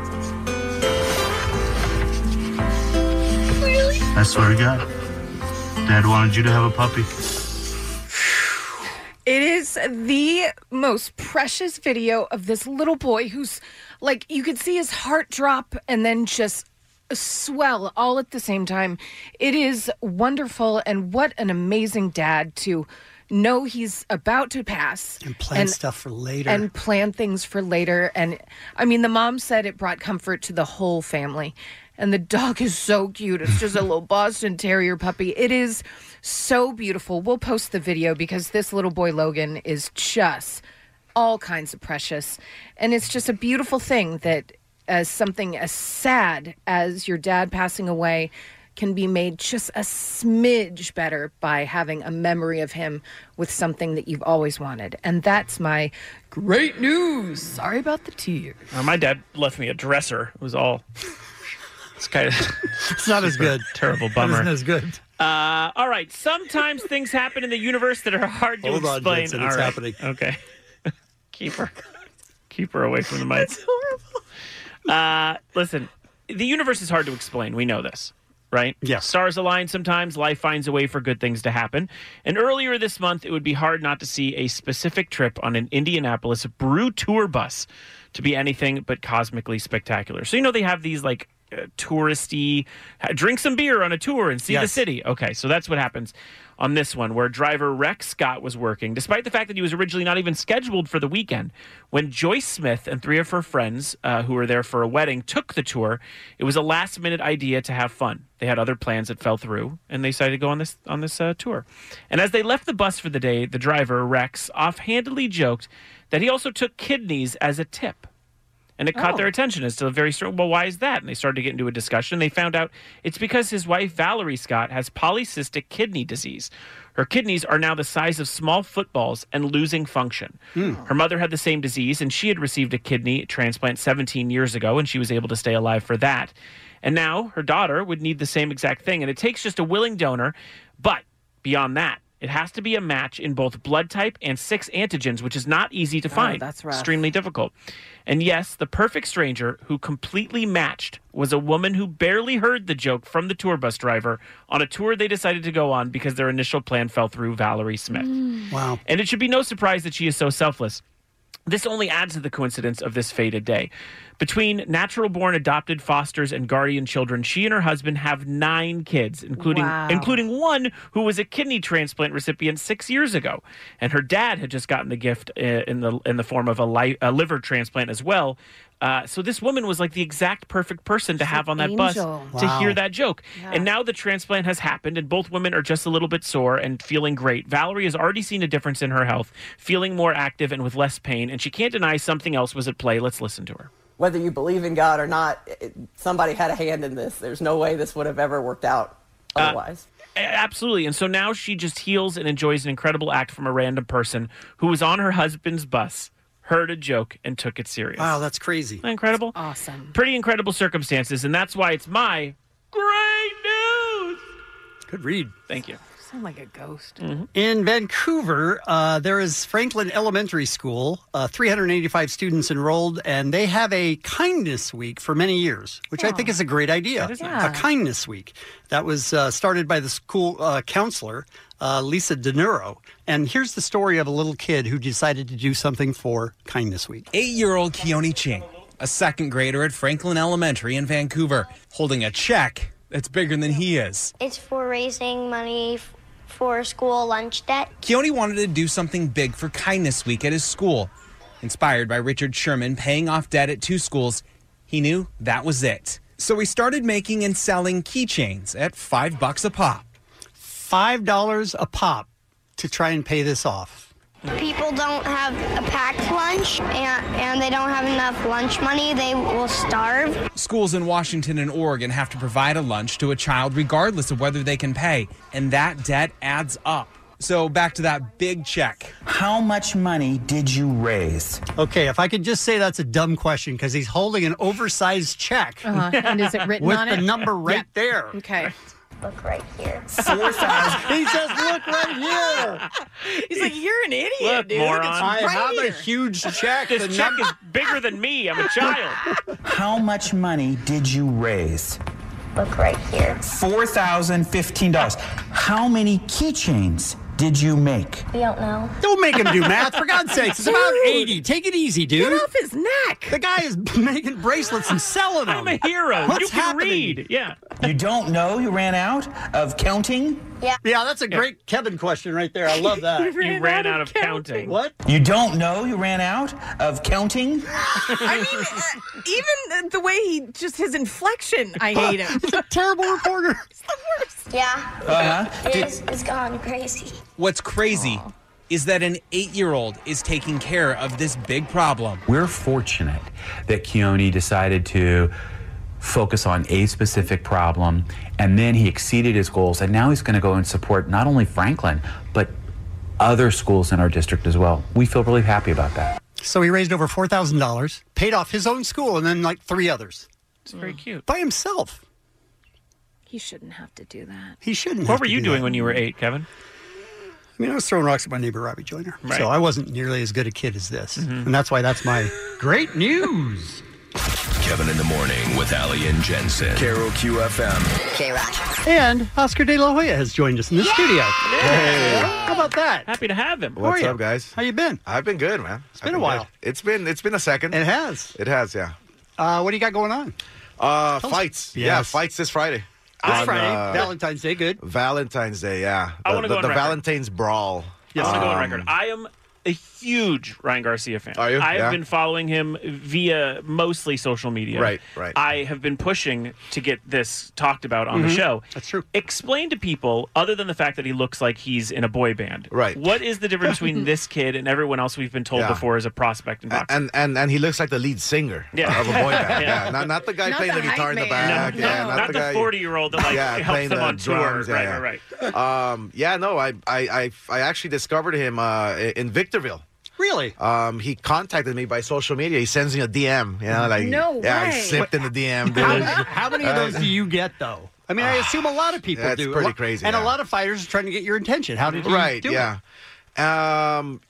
Really? I swear to God. Dad wanted you to have a puppy. It is the most precious video of this little boy who's like, you could see his heart drop and then just swell all at the same time. It is wonderful, and what an amazing dad to know he's about to pass and plan stuff for later and plan things for later. And I mean, the mom said it brought comfort to the whole family. And the dog is so cute. It's just a little Boston Terrier puppy. It is so beautiful. We'll post the video because this little boy, Logan, is just all kinds of precious. And it's just a beautiful thing that as something as sad as your dad passing away can be made just a smidge better by having a memory of him with something that you've always wanted. And that's my great news. Sorry about the tears. Uh, my dad left me a dresser. It was all... It's kind of... It's not as good. Terrible bummer. It isn't as good. Uh, all right. Sometimes things happen in the universe that are hard to Hold on, explain. Jensen, all it's right. happening. Okay. Keep her. Keep her away from the mic. That's horrible. Uh, listen, the universe is hard to explain. We know this, right? Yes. Stars align sometimes. Life finds a way for good things to happen. And earlier this month, it would be hard not to see a specific trip on an Indianapolis Brew Tour bus to be anything but cosmically spectacular. So, you know, they have these, like, uh, touristy, drink some beer on a tour and see Yes. the city. Okay, so that's what happens on this one, where driver Rex Scott was working, despite the fact that he was originally not even scheduled for the weekend. When Joyce Smith and three of her friends uh, who were there for a wedding took the tour, it was a last-minute idea to have fun. They had other plans that fell through, and they decided to go on this on this uh, tour. And as they left the bus for the day, the driver, Rex, offhandedly joked that he also took kidneys as a tip. And it caught Oh. their attention as to a very strong, well, why is that? And they started to get into a discussion. They found out it's because his wife, Valerie Scott, has polycystic kidney disease. Her kidneys are now the size of small footballs and losing function. Her mother had the same disease, and she had received a kidney transplant seventeen years ago, and she was able to stay alive for that. And now her daughter would need the same exact thing. And it takes just a willing donor. But beyond that, it has to be a match in both blood type and six antigens, which is not easy to find. that's rough. Extremely difficult. And yes, the perfect stranger who completely matched was a woman who barely heard the joke from the tour bus driver on a tour they decided to go on because their initial plan fell through, Valerie Smith. Wow. And it should be no surprise that she is so selfless. This only adds to the coincidence of this fated day. Between natural-born adopted fosters and guardian children, she and her husband have nine kids, including Wow. including one who was a kidney transplant recipient six years ago. And her dad had just gotten the gift uh, in the in the form of a, li- a liver transplant as well. Uh, so this woman was like the exact perfect person to have on that bus angel. to Wow. hear that joke. Yeah. And now the transplant has happened, and both women are just a little bit sore and feeling great. Valerie has already seen a difference in her health, feeling more active and with less pain, and she can't deny something else was at play. Let's listen to her. Whether you believe in God or not, it, somebody had a hand in this. There's no way this would have ever worked out otherwise. A- Absolutely. And so now she just heals and enjoys an incredible act from a random person who was on her husband's bus, heard a joke, and took it serious. Wow, that's crazy. Isn't that incredible? Awesome. Pretty incredible circumstances, and that's why it's my great news. Good read. Thank you. Sound like a ghost. In Vancouver, uh, there is Franklin Elementary School, uh, three hundred eighty-five students enrolled, and they have a kindness week for many years, which I think is a great idea. That is nice. A kindness week. That was uh, started by the school uh, counselor, uh, Lisa De Niro. And here's the story of a little kid who decided to do something for Kindness Week. Eight-year-old Keone Ching, a second grader at Franklin Elementary in Vancouver, holding a check that's bigger than he is. It's for raising money f- for school lunch debt. Keone wanted to do something big for Kindness Week at his school. Inspired by Richard Sherman paying off debt at two schools, he knew that was it. So he started making and selling keychains at five bucks a pop. Five dollars a pop to try and pay this off. People don't have a packed lunch and, and they don't have enough lunch money. They will starve. Schools in Washington and Oregon have to provide a lunch to a child regardless of whether they can pay, and that debt adds up. So back to that big check. How much money did you raise? Okay, if I could just say that's a dumb question because he's holding an oversized check. Uh-huh. And is it written with on the it? number right there. Okay. Look right here. four thousand He says, look right here. He's like, you're an idiot, Look, dude. moron. It's I right have here. a huge check. This The check number- is bigger than me. I'm a child. How much money did you raise? Look right here. four thousand fifteen dollars. How many keychains did you make? We don't know. Don't make him do math, for God's sakes. It's about eighty. Take it easy, dude. Get off his neck. The guy is making bracelets and selling them. I'm a hero. What's you can happening? read. Yeah. You don't know you ran out of counting? Yeah. Yeah, that's a great Kevin question right there. I love that. You ran out of counting. What? You don't know you ran out of counting? I mean, uh, even the way he just his inflection, I hate him. He's a terrible reporter. It's the worst. Yeah. Uh-huh. It is, it's gone crazy. What's crazy is that an eight-year-old is taking care of this big problem. We're fortunate that Keone decided to focus on a specific problem, and then he exceeded his goals, and now he's going to go and support not only Franklin, but other schools in our district as well. We feel really happy about that. So he raised over four thousand dollars, paid off his own school, and then like three others. It's very cute. By himself. He shouldn't have to do that. He shouldn't What have were to you do doing that. when you were eight, Kevin? I mean, I was throwing rocks at my neighbor, Robbie Joyner. Right. So I wasn't nearly as good a kid as this. Mhm. And that's why that's my great news. Kevin in the Morning with Ali and Jensen. Carol Q F M. K-Rock. And Oscar De La Hoya has joined us in the studio. Hey. How about that? Happy to have him. What's How are up, you? guys? How you been? I've been good, man. It's been a while. It's been it's been a second. It has. It has, yeah. Uh, what do you got going on? Uh, Tell us. fights. Yeah, Yes. fights this Friday. This On, Friday, uh, Valentine's Day, good. Valentine's Day, yeah. I The- wanna the, go on the record. Valentine's Brawl. I want to go on Um, record. I am a huge Ryan Garcia fan. Are you? I have Yeah. been following him via mostly social media. Right, right. I have been pushing to get this talked about on the Mhm. show. That's true. Explain to people, other than the fact that he looks like he's in a boy band, Right. what is the difference between this kid and everyone else we've been told Yeah. before is a prospect in boxing? And and and he looks like the lead singer Yeah. of a boy band. Yeah. yeah. Not, not the guy Not playing the, the guitar in the hype back. man. Yeah, No, not, not the the guy. forty-year-old that like yeah, helps playing them the on drums, tour. yeah, right, yeah. right, right. Um, yeah, no, I, I I I actually discovered him uh, in Victorville. Really? Um, he contacted me by social media. He sends me a D M. You know, like No yeah, I way. slipped in the D M. Dude. How many, how many of those do you get, though? I mean, I assume a lot of people That's do. pretty A lo- crazy, And yeah. a lot of fighters are trying to get your attention. How did you Right, do yeah. Um,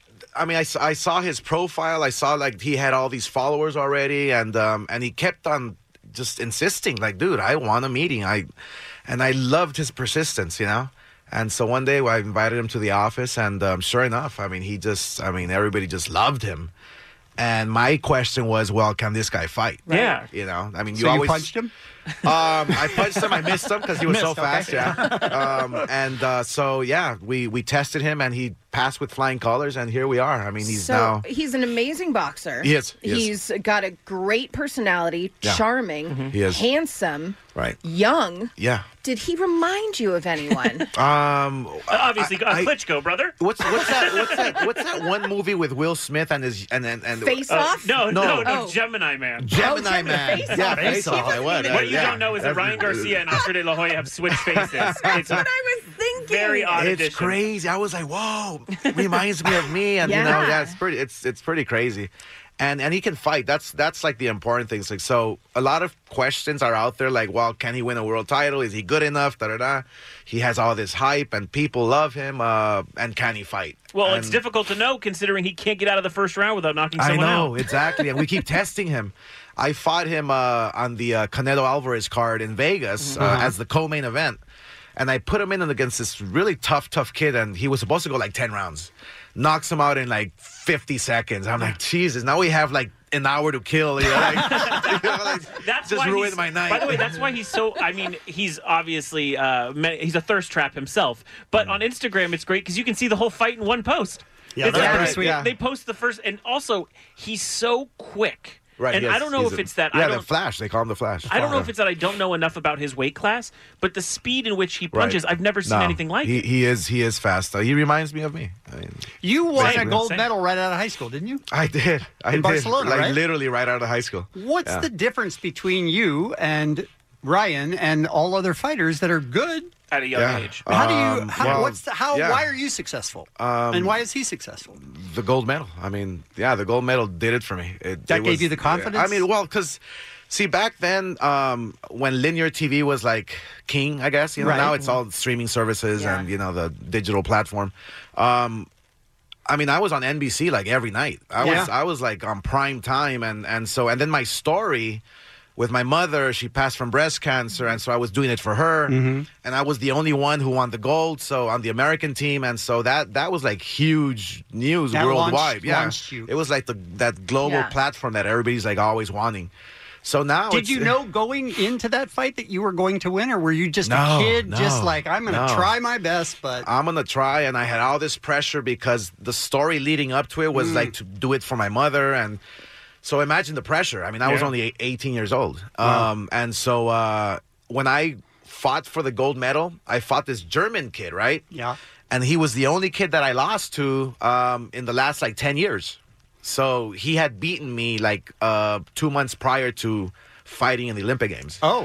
I mean, I, s- I saw his profile. I saw like he had all these followers already, and um, and he kept on just insisting, like, dude, I want a meeting. I, and I loved his persistence, you know. And so one day I invited him to the office, and um, sure enough, I mean, he just, I mean, everybody just loved him. And my question was, well, can this guy fight? Yeah. You know, I mean, you So you always punched him? Um, I punched him. I missed him because he was so Missed, okay. fast. Yeah. Um, and uh, so yeah, we we tested him, and he passed with flying colors, and here we are. I mean, he's so now. he's an amazing boxer. He is, he is. He's got a great personality, Yeah. charming, Mhm. He is. handsome, Right. young. Yeah. Did he remind you of anyone? Um. Obviously, I- uh, I- Klitschko, brother. What's what's that? What's that? What's that one movie with Will Smith and his and and, and Face Uh, Off? no, no, No. no, Oh. Gemini Man. Gemini Man. Face Yeah, Off. Face Off. I was. What you yeah. don't know is that Ryan Garcia and Oscar De La Hoya have switched faces. It's What I was thinking. very odd It's addition. crazy. I was like, whoa, reminds me of me, and you know, Yeah. yeah, it's pretty, it's it's pretty crazy, and and he can fight. That's that's like the important things. Like, so a lot of questions are out there, like, well, can he win a world title? Is he good enough? Da da da. He has all this hype, and people love him. Uh, and can he fight? Well, it's And- difficult to know considering he can't get out of the first round without knocking I someone know out. exactly, and we keep testing him. I fought him uh, on the uh, Canelo Alvarez card in Vegas uh, Uh-huh. as the co-main event, and I put him in against this really tough, tough kid, and he was supposed to go like ten rounds, knocks him out in like fifty seconds. I'm like, Jesus! Now we have like an hour to kill. You know, like, you know, like, That's just why ruined he's- my night. By the way, that's why he's so. I mean, he's obviously uh, me- he's a thirst trap himself. But on Instagram, it's great because you can see the whole fight in one post. Yeah, It's that's like- pretty sweet. Yeah. They post the first, and also he's so quick. Right, and he I has- don't know he's if a- it's that Yeah, I the don't. Flash. They call him the Flash. I don't know if it's that I don't know enough about his weight class, but the speed in which he punches, Right. I've never seen No, anything like he, it. He is he is fast. Uh, he reminds me of me. I mean, You won a Basically. gold Same. medal right out of high school, didn't you? I did. I In did. Barcelona, like right? literally right out of high school. What's Yeah. the difference between you and Ryan and all other fighters that are good? At a young Yeah. age. How do you? Um, How, well, what's the, how? yeah. Why are you successful? Um, and why is he successful? The gold medal. I mean, yeah, the gold medal did it for me. It, That it gave was- you the confidence? I mean, well, because see, back then, um, when linear T V was like king, I guess, you know, Right. now it's all streaming services Yeah. and you know the digital platform. Um, I mean, I was on N B C like every night. I Yeah. was, I was like on prime time, and and so and then my story. With my mother, she passed from breast cancer, and so I was doing it for her, Mhm. and I was the only one who won the gold. So on the American team, and so that that was like huge news That worldwide. launched- yeah, launched you. it was like the that global Yeah. platform that everybody's like always wanting. So now, Did it's, you know going into that fight that you were going to win, or were you just No, a kid, no, just like, I'm going to no. try my best, but... I'm gonna try, and I had all this pressure because the story leading up to it was Mm. like to do it for my mother, and so imagine the pressure. I mean, I was Yeah. only eight- eighteen years old, Wow. um, and so uh, when I fought for the gold medal, I fought this German kid, right? Yeah. And he was the only kid that I lost to um, in the last like ten years. So he had beaten me like uh, two months prior to fighting in the Olympic Games. Oh.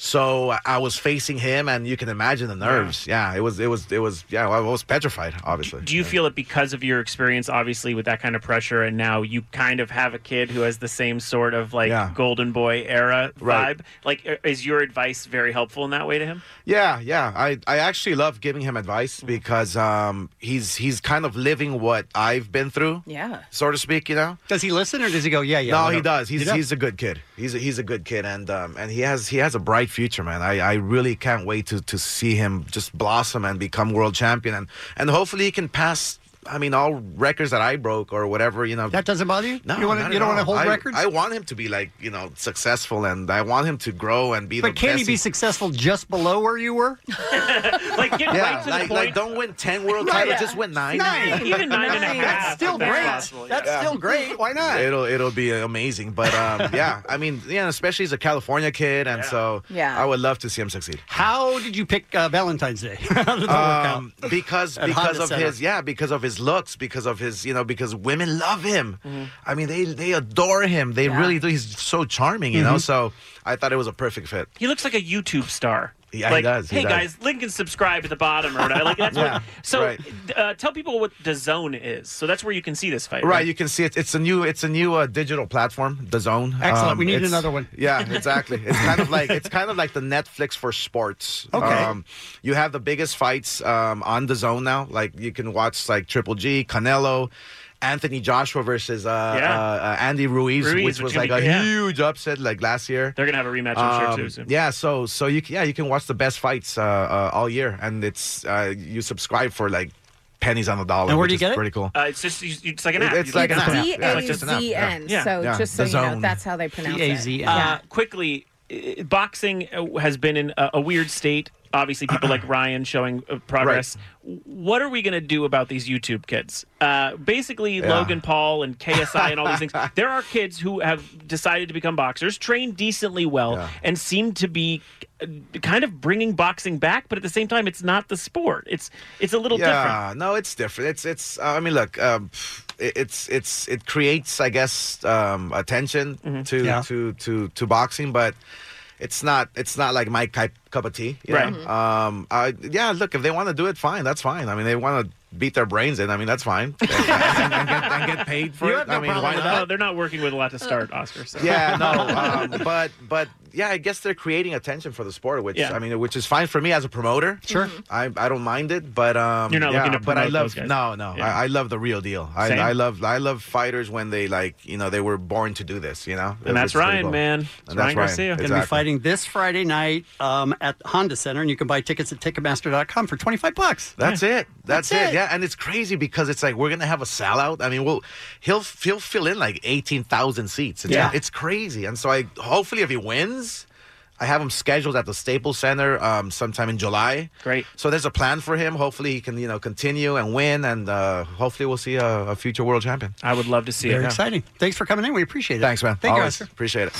So I was facing him, and you can imagine the nerves. Yeah, it was, it was, it was. Yeah, I was petrified, obviously. Do you feel it because of your experience, obviously, with that kind of pressure, and now you kind of have a kid who has the same sort of like Yeah. golden boy era vibe? Right. Like, i- is your advice very helpful in that way to him? Yeah, yeah. I, I actually love giving him advice because um, he's he's kind of living what I've been through, Yeah. so to speak. You know. Does he listen, or does he go, yeah, yeah? no, whatever? he does. He's He does? he's a good kid. He's a, he's a good kid, and um, and he has he has a bright future, man. I, I really can't wait to, to see him just blossom and become world champion, and and hopefully he can pass. I mean, all records that I broke or whatever, you know. That doesn't bother you? No, You wanna- not you at don't wanna all. hold I, records? I want him to be like, you know, successful, and I want him to grow and be But the can best. he be successful just below where you were? Like, get yeah, right to like, the point. like don't win ten world Right, titles, yeah. just win nine. Nine. Even nine and a half. That's still if that's great. possible, yeah. That's still great. Why not? It'll it'll be amazing, but um, yeah, I mean, yeah, especially he's a California kid, and so Yeah. I would love to see him succeed. How did you pick uh, Valentine's Day? How did that work out? Um, because At because Honda of Center. his yeah because of his looks, because of his you know because women love him. Mm-hmm. I mean they they adore him. They Yeah. really do. He's so charming, you know. Mhm. So I thought it was a perfect fit. He looks like a YouTube star. Yeah, he like, does, he hey does. guys, link and subscribe at the bottom, or whatever. Like that's Yeah, what. So, right. uh, tell people what the Zone is. So that's where you can see this fight. Right, you can see it. It's a new, it's a new uh, digital platform, The Zone. Excellent. Um, We need it's- another one. Yeah, exactly. It's kind of like it's kind of like the Netflix for sports. Okay. Um, you have the biggest fights um, on The Zone now. Like you can watch like Triple G, Canelo, Anthony Joshua versus uh, Yeah. uh, uh, Andy Ruiz, Ruiz, which which was can like be- a yeah. huge upset like last year. They're gonna have a rematch, I'm sure, Um, too, soon. Yeah, so so you can, yeah you can watch the best fights uh, uh, all year, and it's uh, you subscribe for like pennies on the dollar. And where which do you is get it? pretty cool. Uh, it's just you- it's like an It- app. it's You like can- an app. D Yeah, it's just an A app. Z N. Yeah. So Yeah. just so The you know, Zone. that's how they pronounce D A Z N. it. Uh, quickly, uh, boxing uh, has been in a, a weird state. Obviously, people like Ryan showing uh, progress. What are we going to do about these YouTube kids? Uh, basically, Yeah. Logan Paul and K S I and all these things. There are kids who have decided to become boxers, train decently well, and seem to be uh, kind of bringing boxing back. But at the same time, it's not the sport. It's it's a little yeah, different. no, it's different. It's it's. Uh, I mean, look, um, it, it's it's it creates, I guess, um, attention Mm-hmm. to, Yeah. to to to boxing, but it's not it's not like my cup cup of tea. you Right. know? Um. I, yeah. Look, if they want to do it, fine. That's fine. I mean, they want to beat their brains in. I mean, that's fine. and, and, and get, and get paid for You it. have no I mean, problem why with not? Uh, they're not working with a lot to start, Oscar. So. Yeah, no, um, but but yeah, I guess they're creating attention for the sport, which Yeah. I mean, which is fine for me as a promoter. Sure, I I don't mind it, but um, You're not yeah, looking to but I promote love those guys. no, no, Yeah. I, I love the real deal. I, Same. I love I love fighters when they like you know they were born to do this, you know. And that's It's pretty Ryan, cool. man. And It's that's Ryan Garcia. Going to Exactly. be fighting this Friday night um, at Honda Center, and you can buy tickets at Ticketmaster dot com for twenty-five bucks. That's it. That's, That's it. it. Yeah, and it's crazy because it's like we're gonna have a sellout. I mean, we'll he'll he'll fill in like eighteen thousand seats. It's, Yeah. it's crazy. And so I hopefully if he wins, I have him scheduled at the Staples Center um, sometime in July. Great. So there's a plan for him. Hopefully he can you know continue and win, and uh, hopefully we'll see a, a future world champion. I would love to see Very it. exciting. Thanks for coming in. We appreciate it. Thanks, man. Thank Always. you, Oscar. Appreciate it.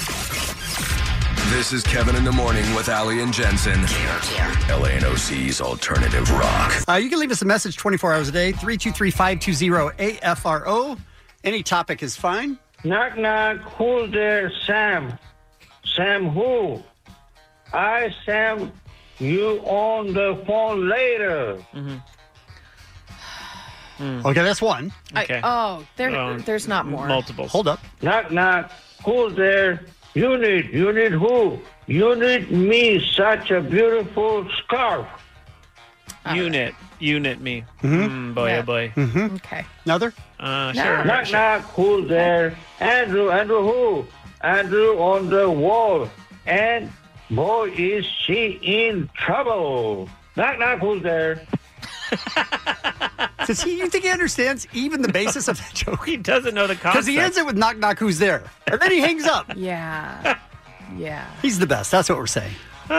This is Kevin in the Morning with Ali and Jensen. L A N O C's Alternative Rock. Uh, you can leave us a message twenty-four hours a day, three two three, five two zero, A F R O. Any topic is fine. Knock, knock. Who's there? Sam. Sam who? I, Sam, you on the phone later. Okay, that's one. I, oh, there, Um, there's not more. Multiple. Hold up. Knock, knock. Who's there? You need, you need who? You need me, such a beautiful scarf. Unit. Unit me. Mm, boy, Yeah. oh boy. Mm-hmm. Okay. Another? Uh, No. sure. Knock, sure. knock. Who's there? Andrew, Andrew who? Andrew on the wall. And boy, is she in trouble. Knock, knock. Who's there? Does he? You think he understands even the basis of that joke? He doesn't know the concept. Because he ends it with knock knock. Who's there? And then he hangs up. Yeah. Yeah. He's the best. That's what we're saying.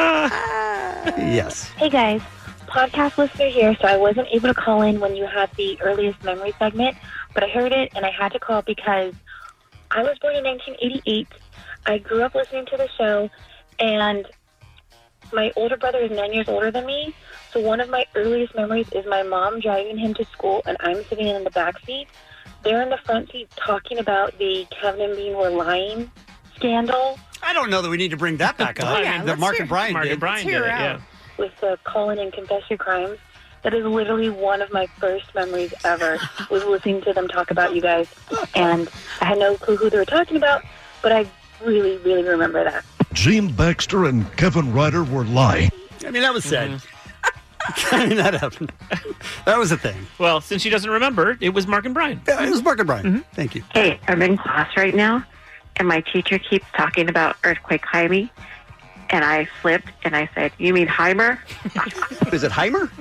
Yes. Hey guys, podcast listener here. So I wasn't able to call in when you had the earliest memory segment, but I heard it and I had to call because I was born in nineteen eighty-eight. I grew up listening to the show, and my older brother is nine years older than me. So one of my earliest memories is my mom driving him to school, and I'm sitting in the back seat. They're in the front seat talking about the Kevin and Bean were lying scandal. I don't know that we need to bring that back up. Oh, yeah, the let's Mark hear- and Brian Mark did. and Brian Let's hear did it, her out. With the call in and confess your crimes. That is literally one of my first memories ever, was listening to them talk about you guys. And I had no clue who they were talking about, but I really, really remember that. Gene Baxter and Kevin Ryder were lying. I mean, that was said. I mean, that happened. That was a thing. Well, since she doesn't remember, it was Mark and Brian. Yeah, it was Mark and Brian. Thank you. Hey, I'm in class right now, and my teacher keeps talking about earthquake Jaime, and I flipped and I said, "You mean Heimer?" Is it Heimer?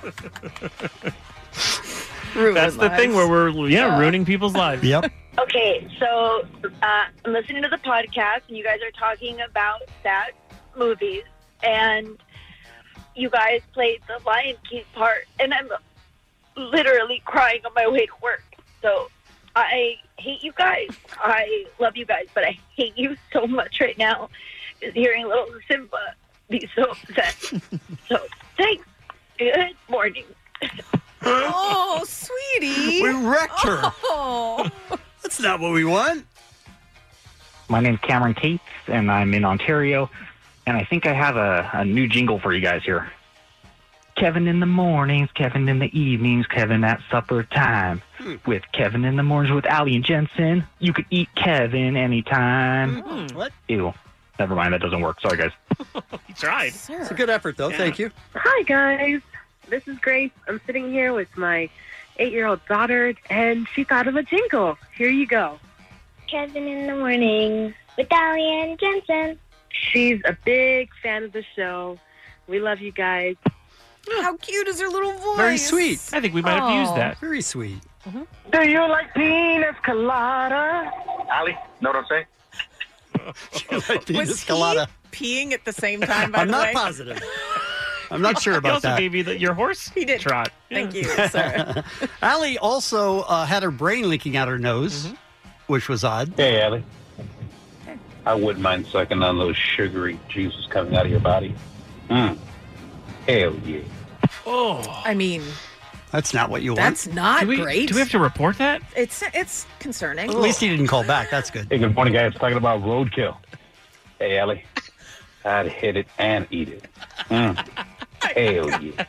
That's the thing where we're yeah ruining people's lives. Yep. Okay, so uh, I'm listening to the podcast, and you guys are talking about sad movies, and you guys played the Lion King part, and I'm literally crying on my way to work. So I hate you guys. I love you guys, but I hate you so much right now. Just hearing little Simba be so upset. So thanks. Good morning. Oh, sweetie. We wrecked her. Oh. That's not what we want. My name's Cameron Cates, and I'm in Ontario, and I think I have a, a new jingle for you guys here. Kevin in the mornings, Kevin in the evenings, Kevin at supper time. Hmm. With Kevin in the mornings with Ali and Jensen, you could eat Kevin anytime. Mm-hmm. What? Ew. Never mind, that doesn't work. Sorry, guys. You tried. It's a good effort, though. Yeah. Thank you. Hi, guys. This is Grace. I'm sitting here with my eight-year-old daughter, and she thought of a jingle. Here you go. Kevin in the morning with Ali and Jensen. She's a big fan of the show. We love you guys. How cute is her little voice? Very sweet. I think we might have used that. Very sweet. Do you like pina colada? Ali, know what I'm saying? Was he peeing at the same time, by I'm the not way? positive. I'm not sure He about also that. gave you the, your horse He did. trot. Thank you, sir. Allie also uh, had her brain leaking out her nose, which was odd. Hey, Allie. I wouldn't mind sucking on those sugary juices coming out of your body. Mm. Hell yeah. Oh, I mean, That's not what you want. that's not do we, great. Do we have to report that? It's it's concerning. At least he didn't call back. That's good. Hey, good morning, guys. Talking about roadkill. Hey, Allie. I'd hit it and eat it. Mm. Hell yeah.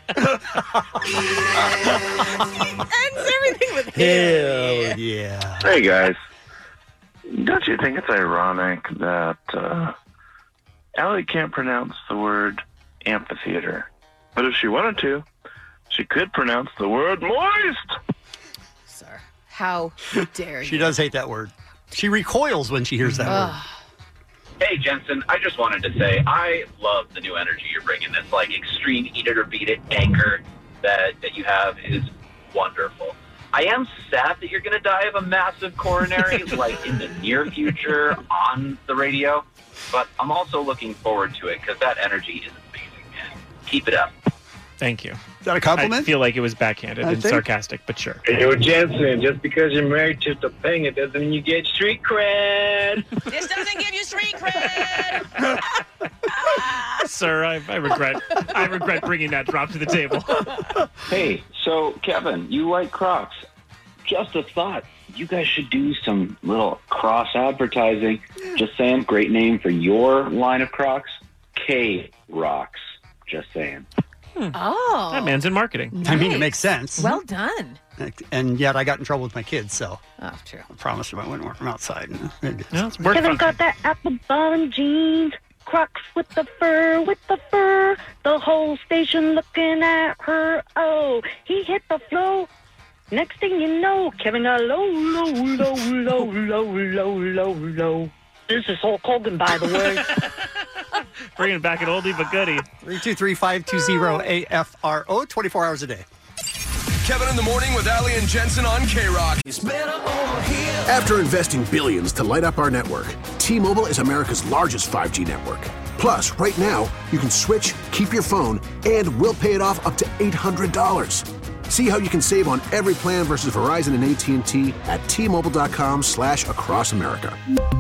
Ends everything with Hell yeah. Hey guys, don't you think it's ironic that uh, Allie can't pronounce the word amphitheater, but if she wanted to, she could pronounce the word moist? Sir, how dare you? She does hate that word. She recoils when she hears that word. Hey, Jensen, I just wanted to say I love the new energy you're bringing. This, like, extreme eat it or beat it anchor that, that you have is wonderful. I am sad that you're going to die of a massive coronary, like, in the near future on the radio, but I'm also looking forward to it because that energy is amazing, man. Keep it up. Thank you. Is that a compliment? I feel like it was backhanded I and think- sarcastic, but sure. Yo, Jensen, just because you're married to Topanga doesn't mean you get street cred. This doesn't give you street cred. Sir, I, I regret I regret bringing that drop to the table. Hey, so, Kevin, you like Crocs. Just a thought. You guys should do some little cross advertising. Just saying, great name for your line of Crocs. K-Rocks. Just saying. Oh. That man's in marketing. I mean, it makes sense. Well done. And yet I got in trouble with my kids, so Oh, true. I promised them I wouldn't wear them outside. Kevin got that apple bottom jeans, Crocs with the fur, with the fur. The whole station looking at her. Oh, he hit the flow. Next thing you know, Kevin got low, low, low, low, low, low, low, low. This is Hulk Hogan, by the way. Bringing back an oldie but goodie. three two three, five two zero, A F R O, twenty-four hours a day. Kevin in the Morning with Ali and Jensen on K-Rock. After investing billions to light up our network, T-Mobile is America's largest five G network. Plus, right now, you can switch, keep your phone, and we'll pay it off up to eight hundred dollars. See how you can save on every plan versus Verizon and A T and T at T-Mobile.com slash across America.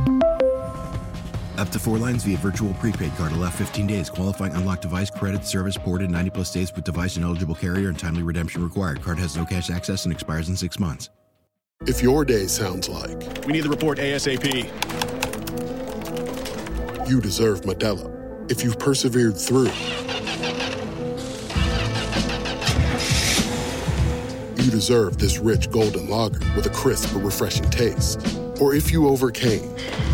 Up to four lines via virtual prepaid card. Allow fifteen days. Qualifying unlocked device credit service ported ninety plus days with device and eligible carrier and timely redemption required. Card has no cash access and expires in six months. If your day sounds like we need the report ASAP, you deserve Modelo. If you've persevered through, you deserve this rich golden lager with a crisp but refreshing taste. Or if you overcame,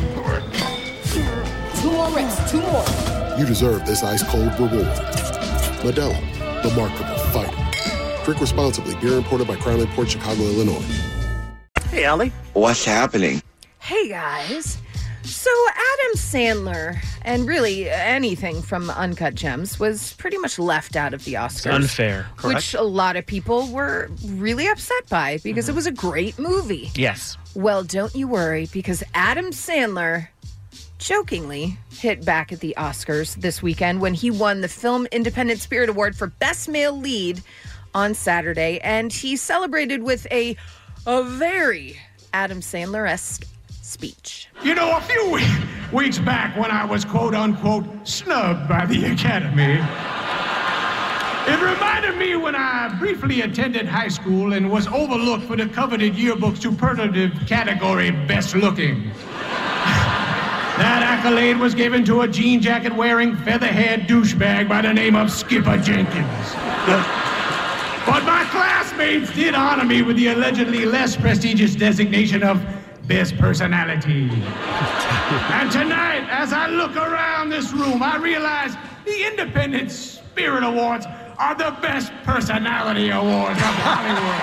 Two more reps, two more. you deserve this ice-cold reward. Modelo, the mark of a fighter. Drink responsibly. Beer imported by Crown Imports, Chicago, Illinois. Hey, Allie. What's happening? Hey, guys. So Adam Sandler, and really anything from Uncut Gems, was pretty much left out of the Oscars. It's unfair. Which a lot of people were really upset by because it was a great movie. Yes. Well, don't you worry, because Adam Sandler jokingly hit back at the Oscars this weekend when he won the Film Independent Spirit Award for Best Male Lead on Saturday, and he celebrated with a, a very Adam Sandler-esque speech. You know, a few we- weeks back when I was quote-unquote snubbed by the Academy, it reminded me when I briefly attended high school and was overlooked for the coveted yearbook superlative category Best Looking. That accolade was given to a jean jacket-wearing, feather-haired douchebag by the name of Skipper Jenkins. But my classmates did honor me with the allegedly less prestigious designation of Best Personality. And tonight, as I look around this room, I realize the Independent Spirit Awards are the Best Personality Awards of Hollywood.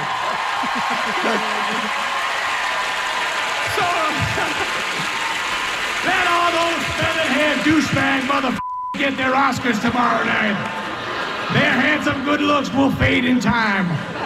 So, let all those feather-haired douchebag motherfuckers get their Oscars tomorrow night. Their handsome good looks will fade in time.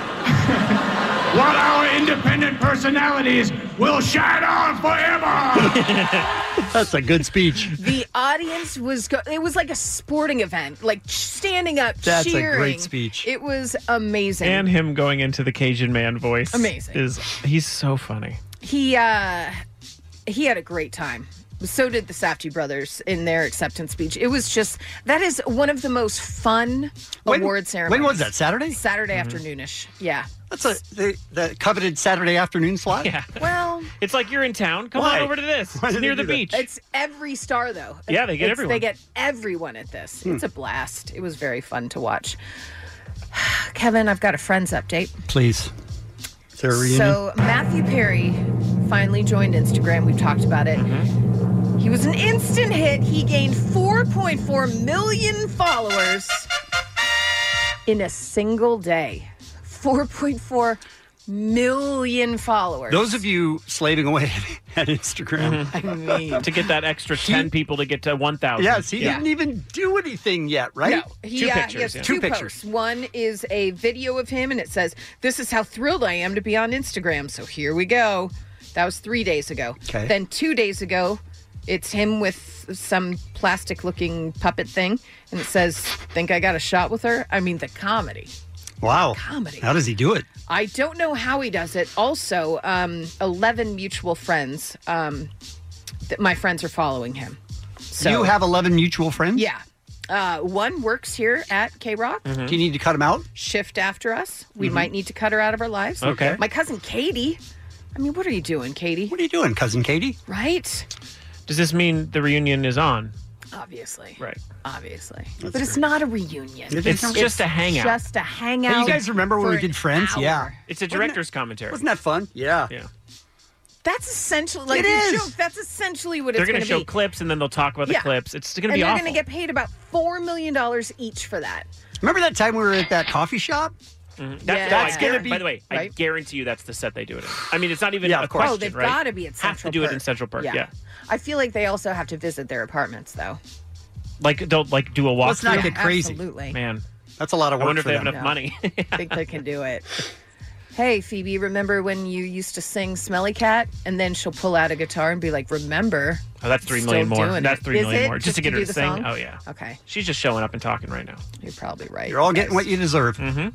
While our independent personalities will shine on forever. That's a good speech. The audience was, go- it was like a sporting event, like standing up, That's cheering. a great speech. It was amazing. And him going into the Cajun man voice. Amazing. Is he's so funny. He, uh, he had a great time. So did the Safdie brothers in their acceptance speech. It was just, that is one of the most fun When- award ceremonies. when was that, Saturday? Saturday afternoonish, yeah. That's a the, the coveted Saturday afternoon slot? Yeah. Well, It's like you're in town. Come Why? on over to this. Why It's did near they the do that? beach. It's every star, though. Yeah, they get It's- everyone. They get everyone at this. Hmm. It's a blast. It was very fun to watch. Kevin, I've got a Friends update. Please. Is there a reunion? So Matthew Perry finally joined Instagram. We've talked about it. Mm-hmm. He was an instant hit. He gained four point four million followers in a single day. four point four million followers. Those of you slaving away at Instagram. I mean, to get that extra ten people to get to one thousand. Yes, he didn't even do anything yet, right? No, he, Two uh, pictures, he has yeah. two, Two pictures. posts. One is a video of him, and it says, "This is how thrilled I am to be on Instagram." So here we go. That was three days ago. Okay. Then two days ago, it's him with some plastic-looking puppet thing, and it says, "Think I got a shot with her?" I mean, the comedy. Wow. Comedy. How does he do it? I don't know how he does it. Also, um, eleven mutual friends. Um, th- my friends are following him. So you have eleven mutual friends? Yeah. Uh, one works here at K-Rock. Do you need to cut them out? Shift after us. We Mhm. might need to cut her out of our lives. Okay. My cousin Katie. I mean, what are you doing, Katie? What are you doing, cousin Katie? Right? Does this mean the reunion is on? Obviously. Right. Obviously. That's but it's great. not a reunion. It's just a hangout. Just a hangout. Hey, you guys remember when for we an did Friends? hour. Yeah. It's a director's commentary. Wasn't that fun? Yeah. Yeah. That's essentially like It the is. joke. That's essentially what They're it's going going to to show be. clips and then they'll talk about the Yeah. clips. It's going to and be they're awful. going to get paid about four million dollars each for that. Remember that time we were at that coffee shop? Mhm. That, Yeah. no, I That's gonna guarantee- be- By the way, I right? guarantee you that's the set they do it in. I mean, it's not even Yeah, a of course. question, Oh, they've right? got to be at Central Have to do it in Park. Central Park, yeah. I feel like they also have to visit their apartments, though. Like, they'll like do a walkthrough. Let's not get crazy. Absolutely. Man, That's a lot of I work wonder if for they have them. enough money. I think they can do it. hey, Phoebe, remember when you used to sing Smelly Cat? And then she'll pull out a guitar and be like, remember. Oh, that's three Still million more. doing That's it. three Is million it? more. Just, Just to get to her do to the sing? song? Oh, yeah. Okay. She's just showing up and talking right now. You're probably right. You're all guys. getting what you deserve. Mm-hmm.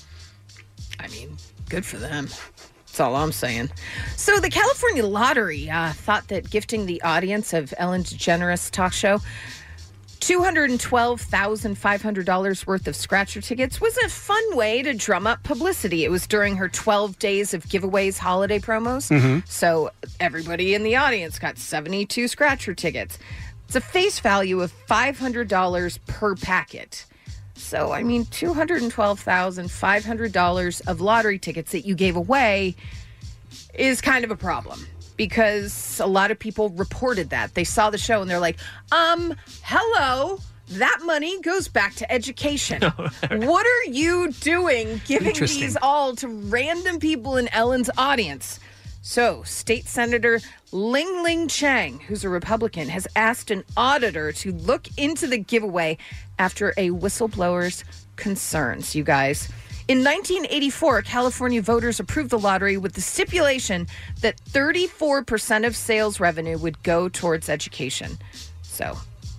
I mean, good for them. That's all I'm saying. So the California Lottery uh, thought that gifting the audience of Ellen DeGeneres' talk show two hundred twelve thousand five hundred dollars worth of scratcher tickets was a fun way to drum up publicity. It was during her twelve days of giveaways holiday promos. Mhm. So everybody in the audience got seventy-two scratcher tickets. It's a face value of five hundred dollars per packet. So, I mean, two hundred twelve thousand five hundred dollars of lottery tickets that you gave away is kind of a problem because a lot of people reported that. They saw the show and they're like, um, hello, that money goes back to education. What are you doing giving Interesting. these all to random people in Ellen's audience? So, State Senator Ling Ling Chang, who's a Republican, has asked an auditor to look into the giveaway after a whistleblower's concerns, you guys. In nineteen eighty-four, California voters approved the lottery with the stipulation that thirty-four percent of sales revenue would go towards education. So,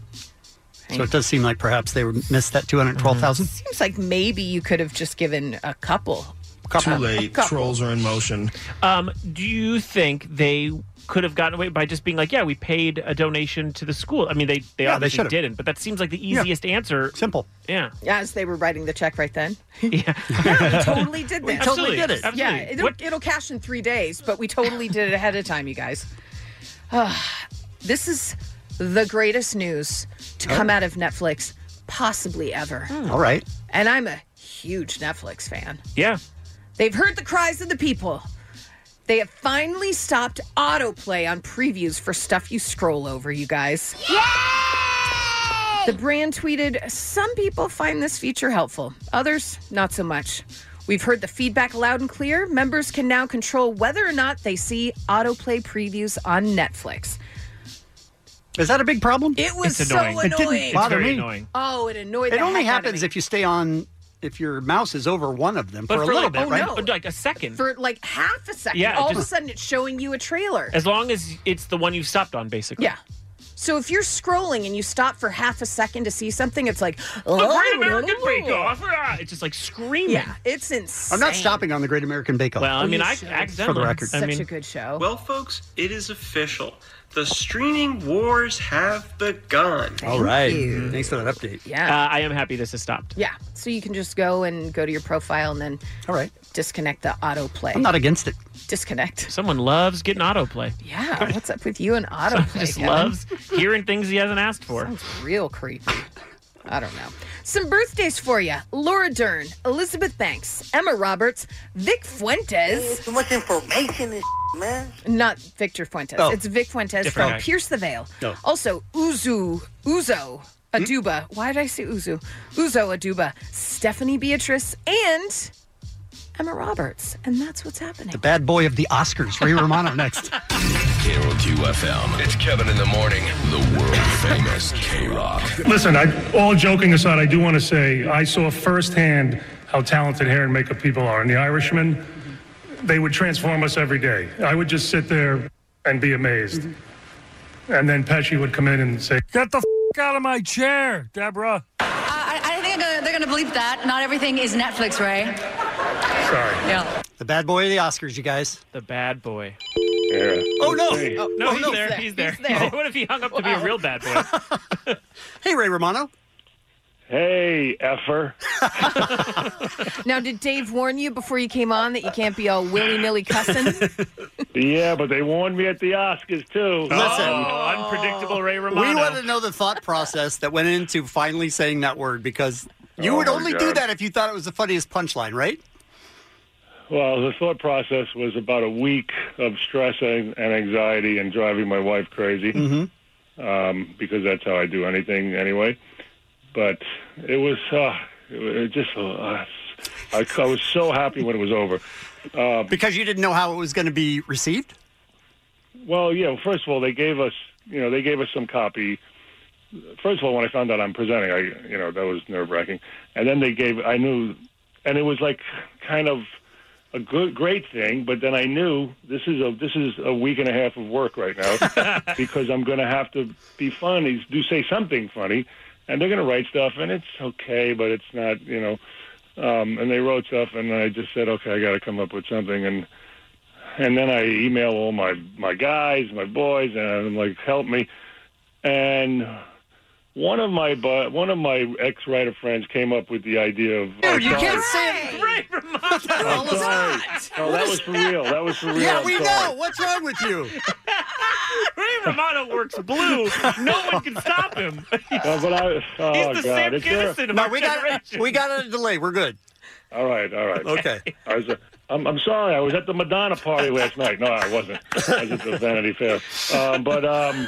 So it does seem like perhaps they missed that two hundred twelve thousand. seems like maybe you could have just given a couple. Too A late. couple. Trolls are in motion. Um, do you think they could have gotten away by just being like, yeah, we paid a donation to the school? I mean, they, they Yeah, they obviously should've. didn't, but that seems like the Yeah. easiest answer. Simple. Yeah. As they were writing the check right then. Yeah. Yeah, we totally did We that. totally did it. Yeah, Absolutely. it'll, it'll cash in three days, but we totally did it ahead of time, you guys. Ah, this is the greatest news to come out of Netflix possibly ever. All right. And I'm a huge Netflix fan. Yeah. They've heard the cries of the people. They have finally stopped autoplay on previews for stuff you scroll over, you guys. The brand tweeted, some people find this feature helpful, others not so much. We've heard the feedback loud and clear. Members can now control whether or not they see autoplay previews on Netflix. Is that a big problem? It was It's so annoying. annoying. It didn't bother me. Oh, it annoyed It the only heck out of happens me. if you stay on, if your mouse is over one of them But for a for little like- bit, oh, right? no. Like a second. For like half a second. Yeah, All of a just- sudden it's showing you a trailer. As long as it's the one you've stopped on, basically. Yeah. So if you're scrolling and you stop for half a second to see something, it's like, The Great American Bake Off. Ah, It's just like screaming. Yeah, it's insane. I'm not stopping on the Great American Bake Off. Well, I Oh, mean, you I should. accidentally. For the record. I Such mean, a good show. Well, folks, it is official. The streaming wars have begun. All right. you. Thanks for that update. Yeah. Uh, I am happy this has stopped. Yeah. So you can just go and go to your profile and then All right. disconnect the autoplay. I'm not against it. Disconnect. Someone loves getting autoplay. Yeah. What's up with you and autoplay? Just Kevin? loves hearing things he hasn't asked for. Sounds real creepy. I don't know. Some birthdays for you. Laura Dern, Elizabeth Banks, Emma Roberts, Vic Fuentes. Too much information, and man. Not Victor Fuentes. Oh. It's Vic Fuentes Different from guy. Pierce the Veil. No. Also, Uzu, Uzo Aduba. Why did I say Uzu? Uzo Aduba, Stephanie Beatrice, and Emma Roberts. And that's what's happening. The bad boy of the Oscars, Ray Romano, next. K R O Q F M. It's Kevin in the morning. The world famous K-Rock. Listen, I, all joking aside, I do want to say I saw firsthand how talented hair and makeup people are. And the Irishman, they would transform us every day. I would just sit there and be amazed. And then Pesci would come in and say, "Get the f- out of my chair, Deborah." I, I think they're going to bleep that. Not everything is Netflix, Ray. Sorry. Yeah. The bad boy of the Oscars, you guys. The bad boy. Yeah. Oh, no. Oh, no, Oh, he's, no. there. He's there. He's there. What if he hung up to be a real bad boy? Hey, Ray Romano. Hey, effer. Now, did Dave warn you before you came on that you can't be all willy-nilly cussing? Yeah, but they warned me at the Oscars, too. Listen. Oh, unpredictable Ray Romano. We want to know the thought process that went into finally saying that word because you Oh, would my only do God. that if you thought it was the funniest punchline, right? Well, the thought process was about a week of stress and and anxiety and driving my wife crazy, Mm-hmm. um, because that's how I do anything anyway. But it was, uh, it was just, uh, I, I was so happy when it was over. Uh, Because you didn't know how it was going to be received? well, yeah, first of all, they gave us, you know, they gave us some copy. First of all, when I found out I'm presenting, I, you know, that was nerve wracking. And then they gave, I knew, and it was like kind of a good, great thing. But then I knew this is a this is a week and a half of work right now because I'm going to have to be funny, do say something funny, and they're going to write stuff, and it's okay, but it's not, you know. Um, and they wrote stuff, and I just said, okay, I got to come up with something, and and then I email all my my guys, my boys, and I'm like, help me, and. One of my bu- one of my ex-writer friends came up with the idea of. Dude, oh, you sorry. can't say it. Ray Romano. I'm sorry. No, that was for real. That was for real. Yeah, I'm we sorry. know. What's wrong with you? Ray Romano works blue. No one can stop him. No, but I, oh, He's the God. Sam Is there- Kinison of No, our we got generation. we got a delay. We're good. All right, all right. Okay. I was. Uh, I'm, I'm sorry. I was at the Madonna party last night. No, I wasn't. I was at the Vanity Fair. Um, but um,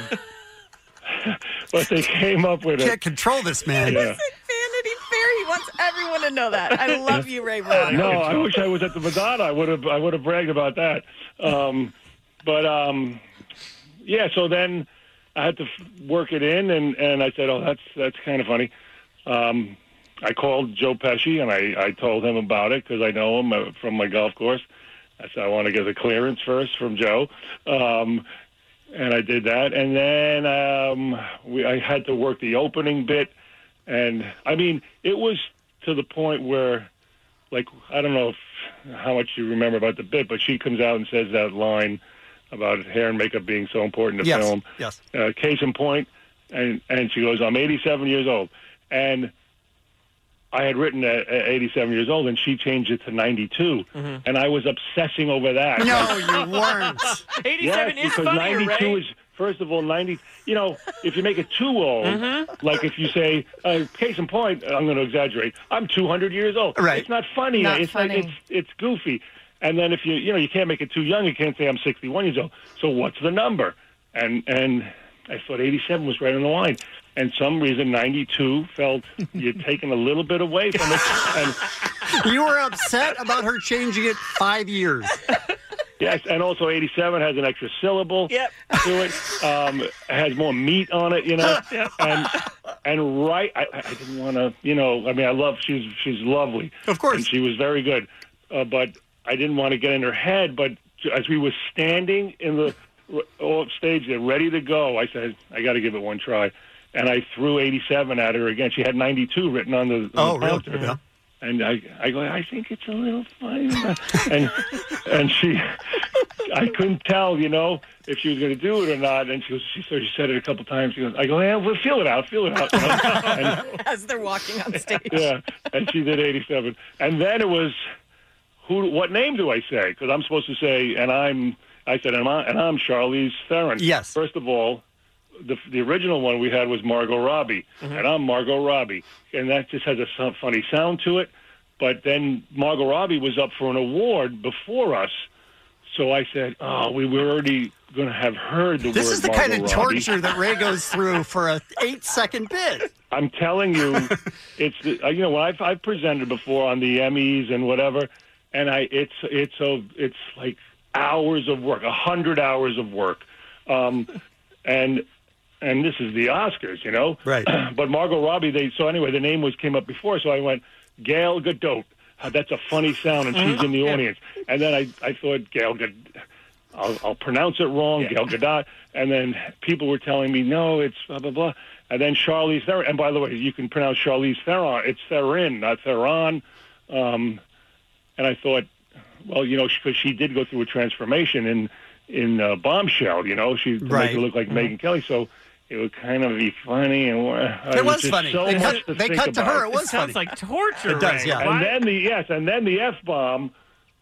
but they came up with it. Can't control this man. Yeah. Vanity Fair. He wants everyone to know that. I love you, Ray Romano. No, I wish I was at the Madonna. I would have. I would have bragged about that. Um, but um, yeah. So then I had to f- work it in, and, and I said, "Oh, that's that's kind of funny." Um, I called Joe Pesci, and I, I told him about it because I know him uh, from my golf course. I said I want to get the clearance first from Joe, um, and I did that. And then um, we, I had to work the opening bit, and I mean, it was to the point where, like, I don't know if, how much you remember about the bit, but she comes out and says that line about hair and makeup being so important to Yes, film. yes. Uh, case in point, and and she goes, "I'm eighty-seven years old," and I had written at, at eighty-seven years old, and she changed it to ninety-two, Mhm. and I was obsessing over that. No, you weren't. eighty-seven Yes, is because funnier, ninety-two Ray. is, first of all, ninety. You know, if you make it too old, Mhm. like if you say, uh, case in point, I'm going to exaggerate. I'm two hundred years old. Right. It's not funny. Not it's funny. Like, it's it's goofy. And then if you you know you can't make it too young, you can't say I'm sixty-one years old. So what's the number? And and I thought eighty-seven was right on the line. And some reason ninety-two felt you're taking a little bit away from it. And You were upset about her changing it five years. yes, and also eighty-seven has an extra syllable Yep. to it. Um, it has more meat on it, you know. And and right, I, I didn't want to, you know. I mean, I love she's she's lovely, Of course. and she was very good. Uh, but I didn't want to get in her head. But as we were standing in the off stage, there ready to go, I said, I got to give it one try. And I threw eighty-seven at her again. She had ninety-two written on the, on Oh, the really? prompter. Yeah. And I, I go, I think it's a little funny. and and she, I couldn't tell, you know, if she was going to do it or not. And she goes, she, so she said it a couple times. She goes, I go, yeah, we'll feel it out, feel it out. You know? and, As they're walking on stage. yeah, and she did eighty-seven. And then it was, who? What name do I say? Because I'm supposed to say, and I'm, I said, and, I, and I'm Charlize Theron. Yes. First of all, the the original one we had was Margot Robbie, Mm-hmm. and I'm Margot Robbie, and that just has a so- funny sound to it. But then Margot Robbie was up for an award before us, so I said, "Oh, we were already going to have heard the This word." is the Margot kind of Robbie. torture that Ray goes through for a eight-second bit. I'm telling you, it's the, uh, you know when I've I've presented before on the Emmys and whatever, and I it's it's a it's like hours of work, a hundred hours of work, um, and and this is the Oscars, you know. Right. But Margot Robbie, they so anyway, the name was came up before, so I went Gal Gadot. Uh, that's a funny sound, and she's in the audience. And then I I thought Gal Gadot. I'll, I'll pronounce it wrong, Gal Gadot. And then people were telling me, no, it's blah, blah, blah. And then Charlize Theron. And by the way, you can pronounce Charlize Theron. It's Theron, not Theron. Um, and I thought, well, you know, because she did go through a transformation in in uh, Bombshell, you know, she to Right. make her look like Mhm. Megyn Kelly. So it would kind of be funny. And uh, It was just funny. So They much cut- to they think cut to about. her. It was It sounds funny. like torture. It does, Ray. yeah. And Why- then the yes, and then the F bomb.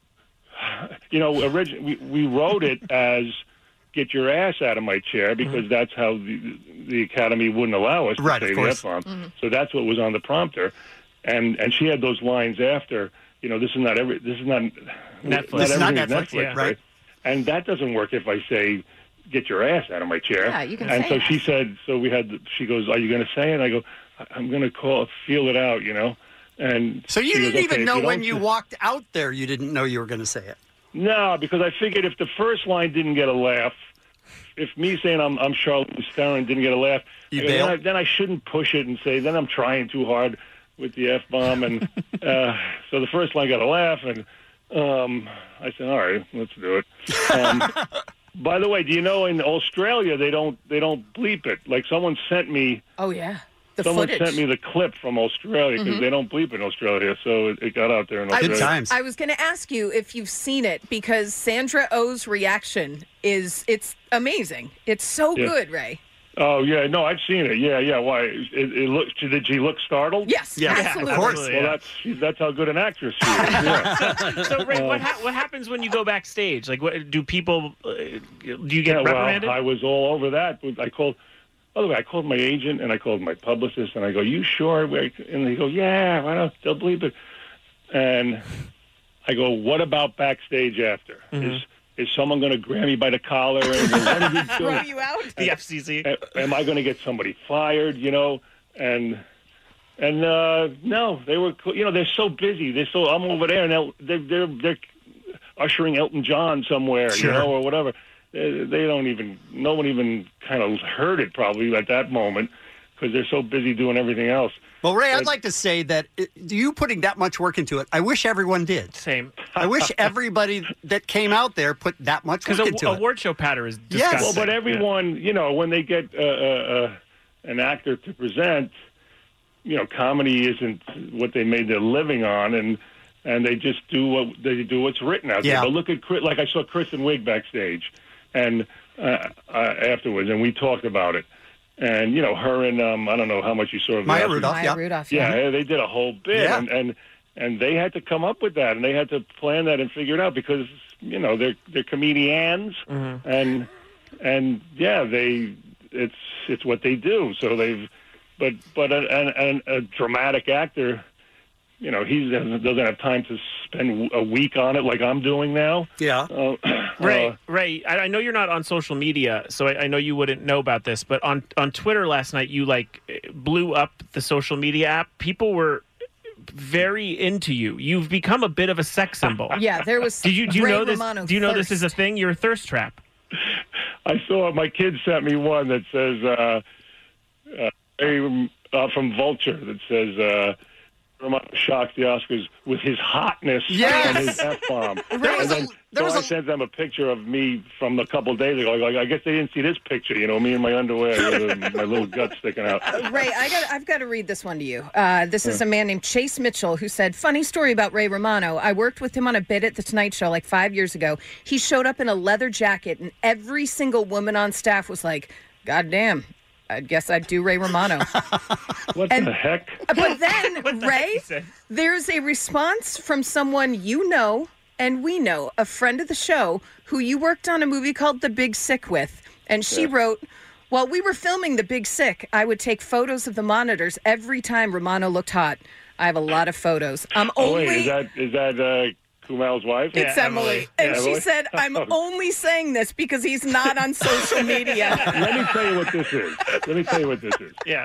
You know, originally we, we wrote it as "Get your ass out of my chair" because that's how the, the Academy wouldn't allow us to Right, say of the course. F bomb. So that's what was on the prompter, and and she had those lines after. You know, this is not every. This is not Netflix. Not This is not everything Netflix, yeah. right? And that doesn't work if I say "Get your ass out of my chair." Yeah, you can and say so that. she said. So we had. She goes, "Are you going to say it?" And I go, "I'm going to call feel it out." You know. And So you she didn't goes, even "Okay, if know you when don't you say-" walked out there, you didn't know you were going to say it. No, because I figured if the first line didn't get a laugh, if me saying I'm I'm Charlize Theron didn't get a laugh, You I go, then, bail? I, then I shouldn't push it and say then I'm trying too hard with the F bomb, and uh, so the first line got a laugh, and Um, I said, all right, let's do it. Um, by the way, do you know in Australia they don't they don't bleep it? Like someone sent me. Oh yeah. The Someone footage. sent me the clip from Australia because Mhm. they don't bleep in Australia, so it, it got out there in I Australia. was, I was going to ask you if you've seen it because Sandra Oh's reaction is it's amazing. It's so Yeah. good, Ray. Oh yeah, no, I've seen it. Yeah, yeah. Why? It, it looks. Did she look startled? Yes, Yeah, absolutely. of course. absolutely, Well, yeah. that's she's, that's how good an actress she is. Yeah. So, Ray, Uh, what ha- what happens when you go backstage? Like, what do people? Uh, do you get yeah, well, reprimanded? I was all over that. I called. By the way, I called my agent and I called my publicist and I go, "You sure?" And they go, "Yeah, why not? They'll believe it." And I go, "What about backstage after? Mm-hmm. Is is someone going to grab me by the collar and what are you doing? Throw you out? The F C C. Am I going to get somebody fired? You know?" And and uh, no, they were. You know, they're so busy. They're so. I'm over there and they'll- they're they're they're ushering Elton John somewhere, Sure. you know, or whatever. They, they don't even. No one even kind of heard it probably at that moment because they're so busy doing everything else. Well, Ray, I'd But- like to say that uh, you putting that much work into it, I wish everyone did. Same. I wish everybody that came out there put that much Because work a, into a it. award show patter is Yes. disgusting. Well, but everyone, you know, when they get uh, uh, uh, an actor to present, you know, comedy isn't what they made their living on, and and they just do what they do what's written out Yeah. there. But look at Chris, like I saw Kristen Wiig backstage, and uh, uh, afterwards, and we talked about it. And you know, her and um, I don't know how much you saw of Maya the Rudolph, Maya yeah. Rudolph, yeah, yeah. they did a whole bit, Yeah. and, and and they had to come up with that, and they had to plan that and figure it out because you know they're they're comedians, Mm-hmm. and and yeah, they it's it's what they do. So they've, but but an, an, a dramatic actor, you know, he doesn't, doesn't have time to spend a week on it like I'm doing now. Yeah. Uh, Ray, uh, Ray, I, I know you're not on social media, so I, I know you wouldn't know about this. But on on Twitter last night, you like blew up the social media app. People were very into you. You've become a bit of a sex symbol. Yeah, there was. Did you do you Ray know this? Romano Do you know this is a thirst. thing? You're a thirst trap. I saw my kid sent me one that says uh, uh, a- uh, from Vulture that says uh, Romano shocks the Oscars with his hotness Yes! and his F bomb. There was and then a- there so was I a- sent them a picture of me from a couple days ago. Like, I guess they didn't see this picture. You know, me in my underwear, with my little gut sticking out. Ray, I got. I've got to read this one to you. Uh, this is a man named Chase Mitchell who said, "Funny story about Ray Romano. I worked with him on a bit at the Tonight Show like five years ago. He showed up in a leather jacket, and every single woman on staff was like, 'God damn, I guess I'd do Ray Romano.'" What And- the heck? But then, Ray, there's a response from someone you know and we know, a friend of the show who you worked on a movie called The Big Sick with. And she Yeah. wrote, "While we were filming The Big Sick, I would take photos of the monitors every time Romano looked hot. I have a lot of photos. I'm Oh only." wait, is that is that uh, Kumail's wife? It's Emily. And she Emily? said, "I'm only saying this because he's not on social media." Let me tell you what this is. Let me tell you what this is. Yeah.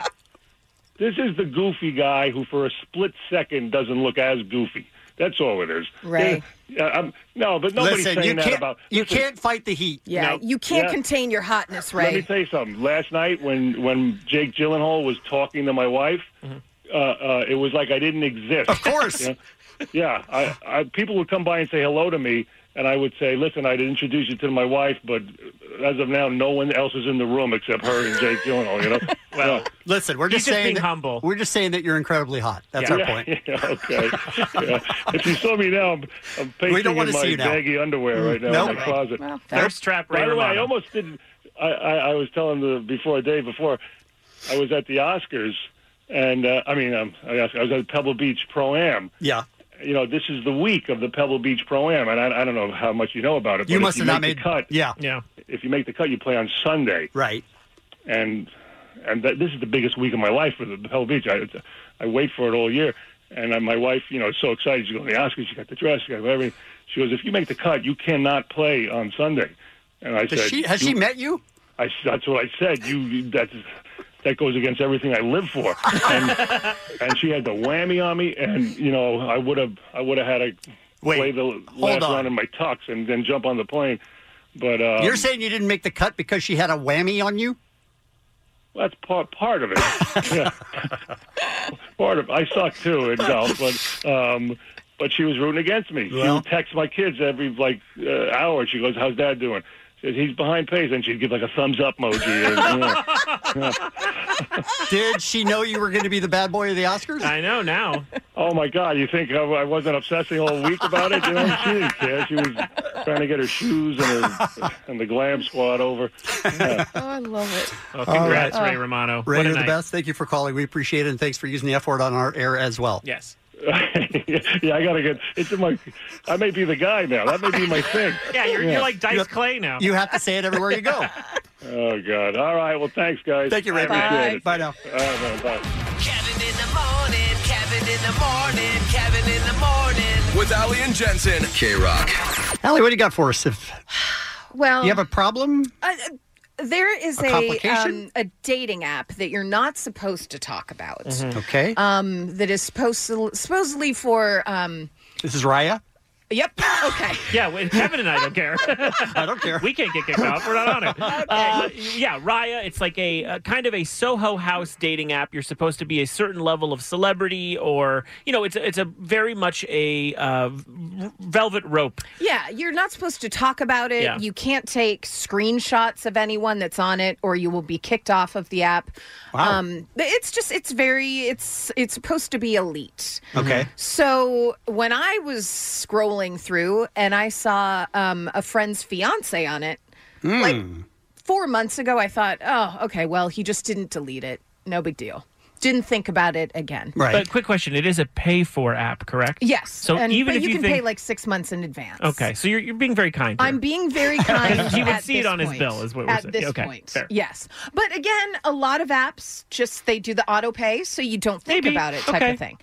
This is the goofy guy who, for a split second, doesn't look as goofy. That's all it is. Ray. Yeah, I'm, no, but nobody's Listen, saying you that can't, about. you listen, can't fight the heat. Yeah, No. you can't Yeah. contain your hotness, Let me Ray. tell you something. Last night, when when Jake Gyllenhaal was talking to my wife, uh, uh, it was like I didn't exist. Of course. You know? Yeah, I, I, people would come by and say hello to me, and I would say, "Listen, I'd introduce you to my wife, but as of now, no one else is in the room except her and Jake Gyllenhaal." You know. Well, Yeah. Listen, we're He's just just saying being that, humble. We're just saying that you're incredibly hot. That's Yeah. our yeah, point. Yeah, okay. Yeah. If you saw me now, I'm, I'm pacing don't in wanna my see you now. baggy underwear right now Nope. in my closet. Well, Thirst trap Ray By the way, I Romano. almost did. I, I, I was telling the before a day before, I was at the Oscars, and uh, I mean, um, I was at Pebble Beach Pro Am. Yeah. You know, this is the week of the Pebble Beach Pro Am, and I, I don't know how much you know about it. You but must if have you not make made the cut. Yeah. Yeah. If you make the cut, you play on Sunday, Right. and and that, this is the biggest week of my life for the Pebble Beach. I I wait for it all year, and uh, my wife, you know, is so excited. She's going to the Oscars. She got the dress. She got everything. She goes, "If you make the cut, you cannot play on Sunday." And I Does said, she, has "You- she met you? I, that's what I said. You, you that's that goes against everything I live for. And, and she had the whammy on me, and you know, I would have, I would have had to Wait, play the last on. round in my tux and then jump on the plane. But um, You're saying you didn't make the cut because she had a whammy on you? that's part part of it. Yeah, part of. I suck too in golf, but um, but she was rooting against me. She Well. would text my kids every like uh, hour. She goes, "How's Dad doing?" She says, "He's behind pace," and she'd give like a thumbs up emoji. And, you know, yeah. Did she know you were going to be the bad boy of the Oscars? I know now. Oh my God! You think I, I wasn't obsessing all week about it? You know, she didn't care. She was trying to get her shoes and her and the glam squad over. Yeah. Oh, I love it. Well, congrats, All right. Ray Romano. Ray, What a you're the night. best. Thank you for calling. We appreciate it, and thanks for using the F word on our air as well. Yes. Yeah, I gotta get. It's in my. I may be the guy now. That may be my thing. Yeah, you're, you're like Dice Clay now. You have to say it everywhere you go. Oh God! All right. Well, thanks, guys. Thank you, Ray. I appreciate Bye. it. Bye now. All right, man, bye. Kevin in the morning, Kevin in the morning, Kevin in the morning. With Ali and Jensen. K-Rock. Allie, what do you got for us? If Well, you have a problem? Uh, there is A a complication? um, a dating app that you're not supposed to talk about. Mhm. Okay. Um, that is supposed to, supposedly for. Um, This is Raya? yep. Okay. Yeah, well, Kevin and I don't care. I don't care. We can't get kicked off. We're not on it. Uh, yeah, Raya, it's like a, a kind of a Soho House dating app. You're supposed to be a certain level of celebrity, or, you know, it's, it's a very much a uh, velvet rope. Yeah, you're not supposed to talk about it. Yeah. You can't take screenshots of anyone that's on it, or you will be kicked off of the app. Wow. Um, it's just, it's very, it's, it's supposed to be elite. Okay. So when I was scrolling through and I saw um, a friend's fiance on it, Hmm. like four months ago, I thought, oh, okay, well, he just didn't delete it. No big deal. Didn't think about it again. But quick question, it is a pay-for app, correct? Yes. So and, even but if you, you can think... pay like six months in advance. Okay, so you're, you're being very kind. I'm being very kind. He would at see it this on his point. bill, is what we're at saying. this Okay, point. fair. Yes, but again, a lot of apps just they do the auto pay, so you don't think Maybe. about it, type Okay. of thing.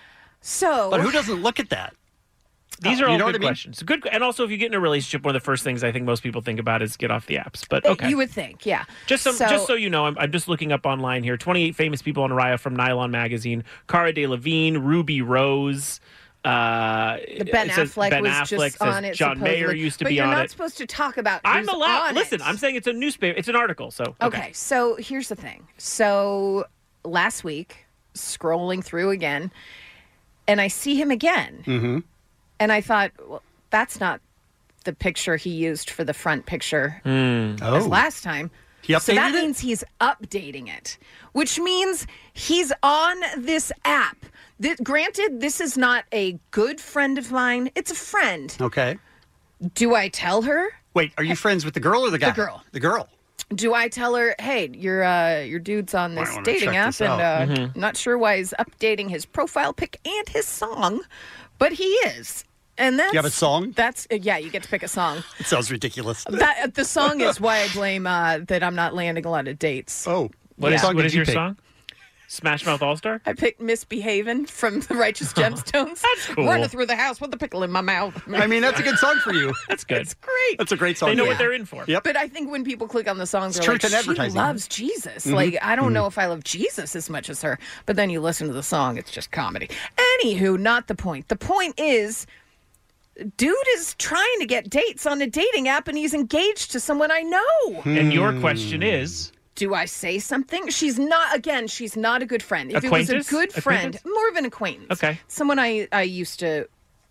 So, But who doesn't look at that? These Oh, are all you know good what I mean? questions. Good, and also if you get in a relationship, one of the first things I think most people think about is get off the apps. But okay, you would think, yeah. just some, So- just so you know, I'm, I'm just looking up online here. twenty-eight famous people on Raya from Nylon Magazine: Cara Delevingne, Ruby Rose. Uh, The Ben it says Affleck Ben was Affleck just says on it. John supposedly. Mayer used to but be you're on not it. supposed to talk about. I'm who's allowed. on Listen, it. I'm saying it's a newspaper. It's an article. So okay. Okay, so here's the thing. So last week, scrolling through again, and I see him again, Mm-hmm. and I thought, well, that's not the picture he used for the front picture Mm. as Oh. last time. He so that updated it? means he's updating it, which means he's on this app. Th- granted, this is not a good friend of mine. It's a friend. Okay. Do I tell her? Wait, are you friends with the girl or the guy? The girl. The girl. Do I tell her, hey, your uh, your dude's on Might this wanna dating check app, this and out. uh, Mhm. not sure why he's updating his profile pic and his song, but he is. And that's You have a song? That's uh, yeah. You get to pick a song. It sounds ridiculous. That the song is why I blame uh, that I'm not landing a lot of dates. Oh, What is Yeah. what is your song? Smash Mouth All Star. I picked "Misbehavin'" from the Righteous Gemstones. That's cool. Running through the house with the pickle in my mouth. I mean, that's a good song for you. That's good. It's great. That's a great song. They know for what you. they're in for. Yep. But I think when people click on the songs, It's they're like, truth in she advertising. loves Jesus. Mhm. Like, I don't Mhm. know if I love Jesus as much as her. But then you listen to the song, it's just comedy. Anywho, not the point. The point is, dude is trying to get dates on a dating app, and he's engaged to someone I know. And your Hmm. question is, Do I say something? She's not, again, she's not a good friend. If it was a Acquaintance? good friend, Acquaintance? more of an acquaintance. Okay. Someone I, I used to,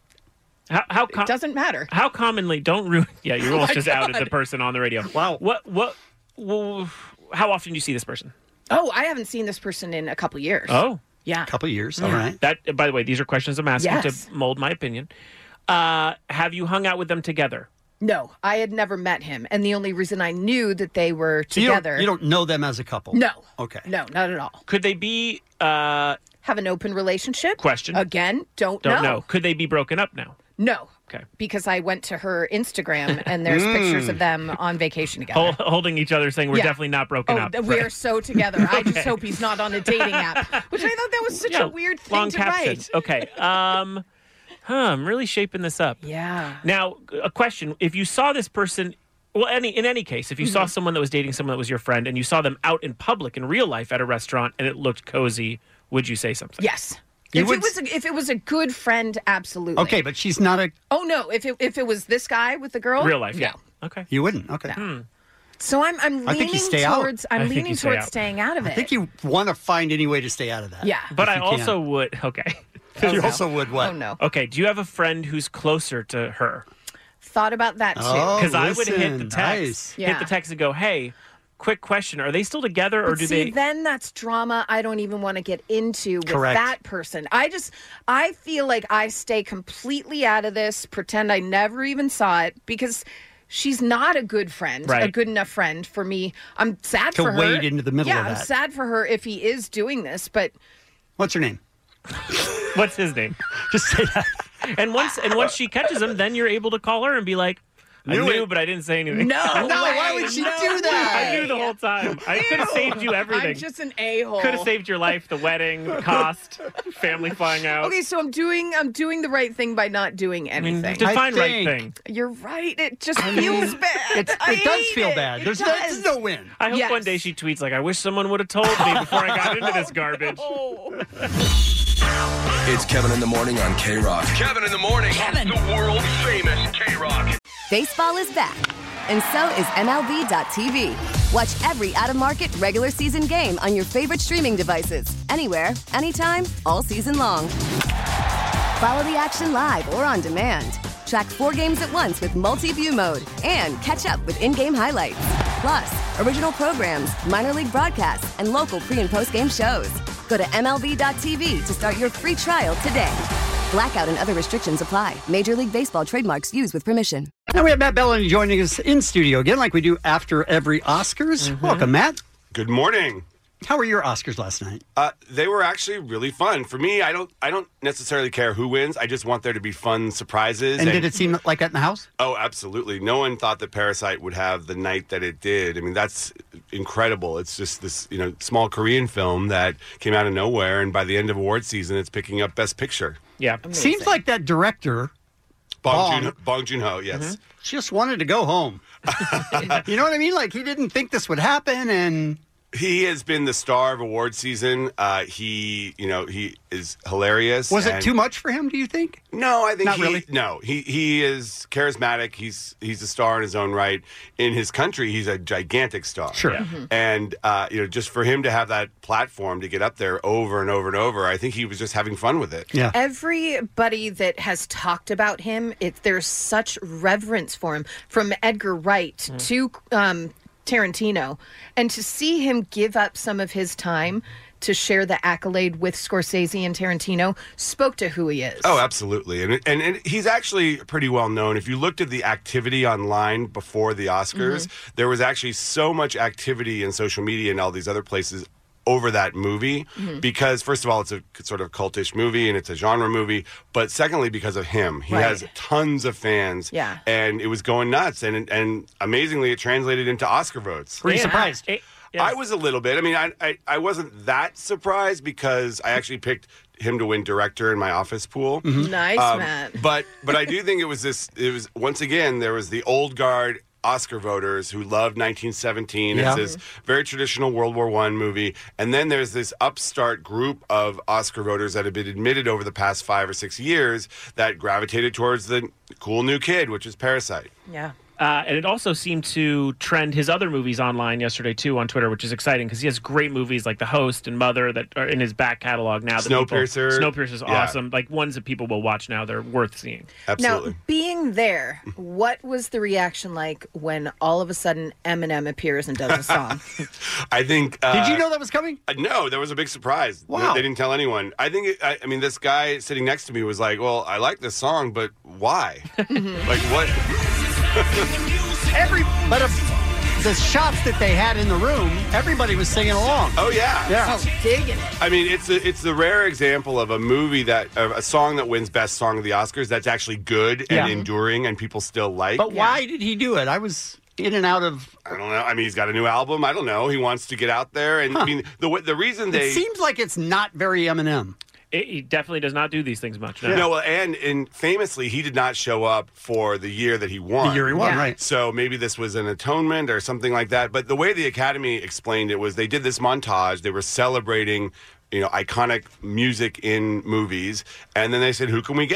how how com- it doesn't matter. how commonly don't ruin? Yeah, you Oh almost my just outed the God. person on the radio. Wow. What what? Well, how often do you see this person? Oh, I haven't seen this person in a couple years. Oh, Yeah. couple years. Yeah. All right. that. By the way, these are questions I'm asking Yes. to mold my opinion. Uh, have you hung out with them together? No, I had never met him. And the only reason I knew that they were So you don't, together. you don't know them as a couple? No. Okay. No, not at all. Could they be? Uh, Have an open relationship? Question. Again, don't, don't know. know. Could they be broken up now? No. Okay. Because I went to her Instagram and there's Mm. pictures of them on vacation together. Hol- holding each other, saying we're Yeah. definitely not broken Oh, up. th- we are so together. I just Okay. hope he's not on a dating app, which I thought that was such Yeah, a weird thing long to captions. write. Okay. Um, huh. I'm really shaping this up. Yeah. Now, a question: if you saw this person, well, any in any case, if you saw Mhm. someone that was dating someone that was your friend, and you saw them out in public in real life at a restaurant, and it looked cozy, would you say something? Yes. You if would it was a, if it was a good friend, absolutely. Okay, but she's not a. Oh no! If it if it was this guy with the girl, Real life, yeah. no. Okay. You wouldn't. Okay. Hmm. So I'm I'm I think leaning you stay out. towards I'm I think leaning you stay towards out. staying out of it. I think you want to find any way to stay out of that. Yeah. But If I you can. also would. Okay. Oh, you no. also would what? Oh, no. Okay, do you have a friend who's closer to her? Thought about that, too. Oh, Because I would hit the listen, text, nice. hit Yeah. the text and go, hey, quick question. Are they still together or But do see, they... then that's drama I don't even want to get into with Correct. that person. I just, I feel like I stay completely out of this, pretend I never even saw it, because she's not a good friend, a Right. good enough friend for me. I'm sad To for her. wade into the middle yeah, of I'm that. sad for her if he is doing this, but... What's her name? What's his name? Just say that. And once and once she catches him, then you're able to call her and be like, I Knew knew, it. but I didn't say anything. No No, why way, would she no do that? I knew the whole time. I could have saved you everything. I'm just an a-hole. Could have saved your life, the wedding, the cost, family flying out. Okay, so I'm doing I'm doing the right thing by not doing anything. Define right thing. You're right. It just feels bad. It's, I it does hate feel it. bad. It There's no, does. there's no win. I hope Yes. one day she tweets like, I wish someone would have told me before I got into this garbage. It's Kevin in the Morning on K-Rock. Kevin in the Morning. Kevin. The world famous K-Rock. Baseball is back, and so is M L B dot T V. Watch every out-of-market regular season game on your favorite streaming devices, anywhere, anytime, all season long. Follow the action live or on demand. Track four games at once with multi-view mode and catch up with in-game highlights. Plus, original programs, minor league broadcasts, and local pre- and post-game shows. Go to M L B dot T V to start your free trial today. Blackout and other restrictions apply. Major League Baseball trademarks used with permission. Now we have Matt Bellany joining us in studio again, like we do after every Oscars. Mm-hmm. Welcome, Matt. Good morning. How were your Oscars last night? Uh, they were actually really fun. For me, I don't I don't necessarily care who wins. I just want there to be fun surprises. And did it seem like that in the house? Oh, absolutely. No one thought that Parasite would have the night that it did. I mean, that's incredible. It's just this, you know, small Korean film that came out of nowhere, and by the end of award season, it's picking up Best Picture. Yeah. Seems like that director, Bong, Bong. Joon, Bong Joon-ho, yes. Mhm, just wanted to go home. You know what I mean? Like, he didn't think this would happen, and... He has been the star of award season. Uh, he, you know, he is hilarious. Was it and- too much for him, do you think? No, I think Not he, really. No, he he is charismatic. He's he's a star in his own right. In his country, he's a gigantic star. Sure. Yeah. Mhm. And uh, you know, just for him to have that platform to get up there over and over and over, I think he was just having fun with it. Yeah. Everybody that has talked about him, it, there's such reverence for him, from Edgar Wright Mm. to um, Tarantino. And to see him give up some of his time to share the accolade with Scorsese and Tarantino spoke to who he is. Oh, absolutely. And, and and he's actually pretty well known. If you looked at the activity online before the Oscars, Mhm. there was actually so much activity in social media and all these other places over that movie Mhm. because, first of all, it's a sort of cultish movie and it's a genre movie, but secondly, because of him. He Right. has tons of fans. Yeah. And it was going nuts. And, and amazingly, it translated into Oscar votes. Were you surprised? I was a little bit. I mean, I, I I wasn't that surprised because I actually picked him to win director in my office pool. Mm-hmm. Nice, Um, Matt. But but I do think it was this. It was once again there was the old guard Oscar voters who loved nineteen seventeen. Yeah. It's this very traditional World War One movie, and then there's this upstart group of Oscar voters that have been admitted over the past five or six years that gravitated towards the cool new kid, which is Parasite. Yeah. Uh, and it also seemed to trend his other movies online yesterday, too, on Twitter, which is exciting because he has great movies like The Host and Mother that are in his back catalog now. that people- Snowpiercer. Snowpiercer's Yeah. awesome. Like ones that people will watch now. They're worth seeing. Now, being there, what was the reaction like when all of a sudden Eminem appears and does a song? I think. Uh, Did you know that was coming? Uh, no, that was a big surprise. Wow. They didn't tell anyone. I think, it, I, I mean, this guy sitting next to me was like, well, I like this song, but why? Like, what? Every but of the shots that they had in the room, everybody was singing along. Oh, yeah. Yeah. Oh, digging it. I mean, it's a, it's the rare example of a movie that, of a song that wins Best Song of the Oscars that's actually good and Yeah. enduring and people still like. But why did he do it? I was in and out of. I don't know. I mean, he's got a new album. I don't know. He wants to get out there. And I mean, the w- the reason they. It seems like it's not very Eminem. It, he definitely does not do these things much. No. No, well, and, and famously, he did not show up for the year that he won. The year he won, Yeah. right. So maybe this was an atonement or something like that. But the way the Academy explained it was they did this montage. They were celebrating, you know, iconic music in movies. And then they said, who can we get?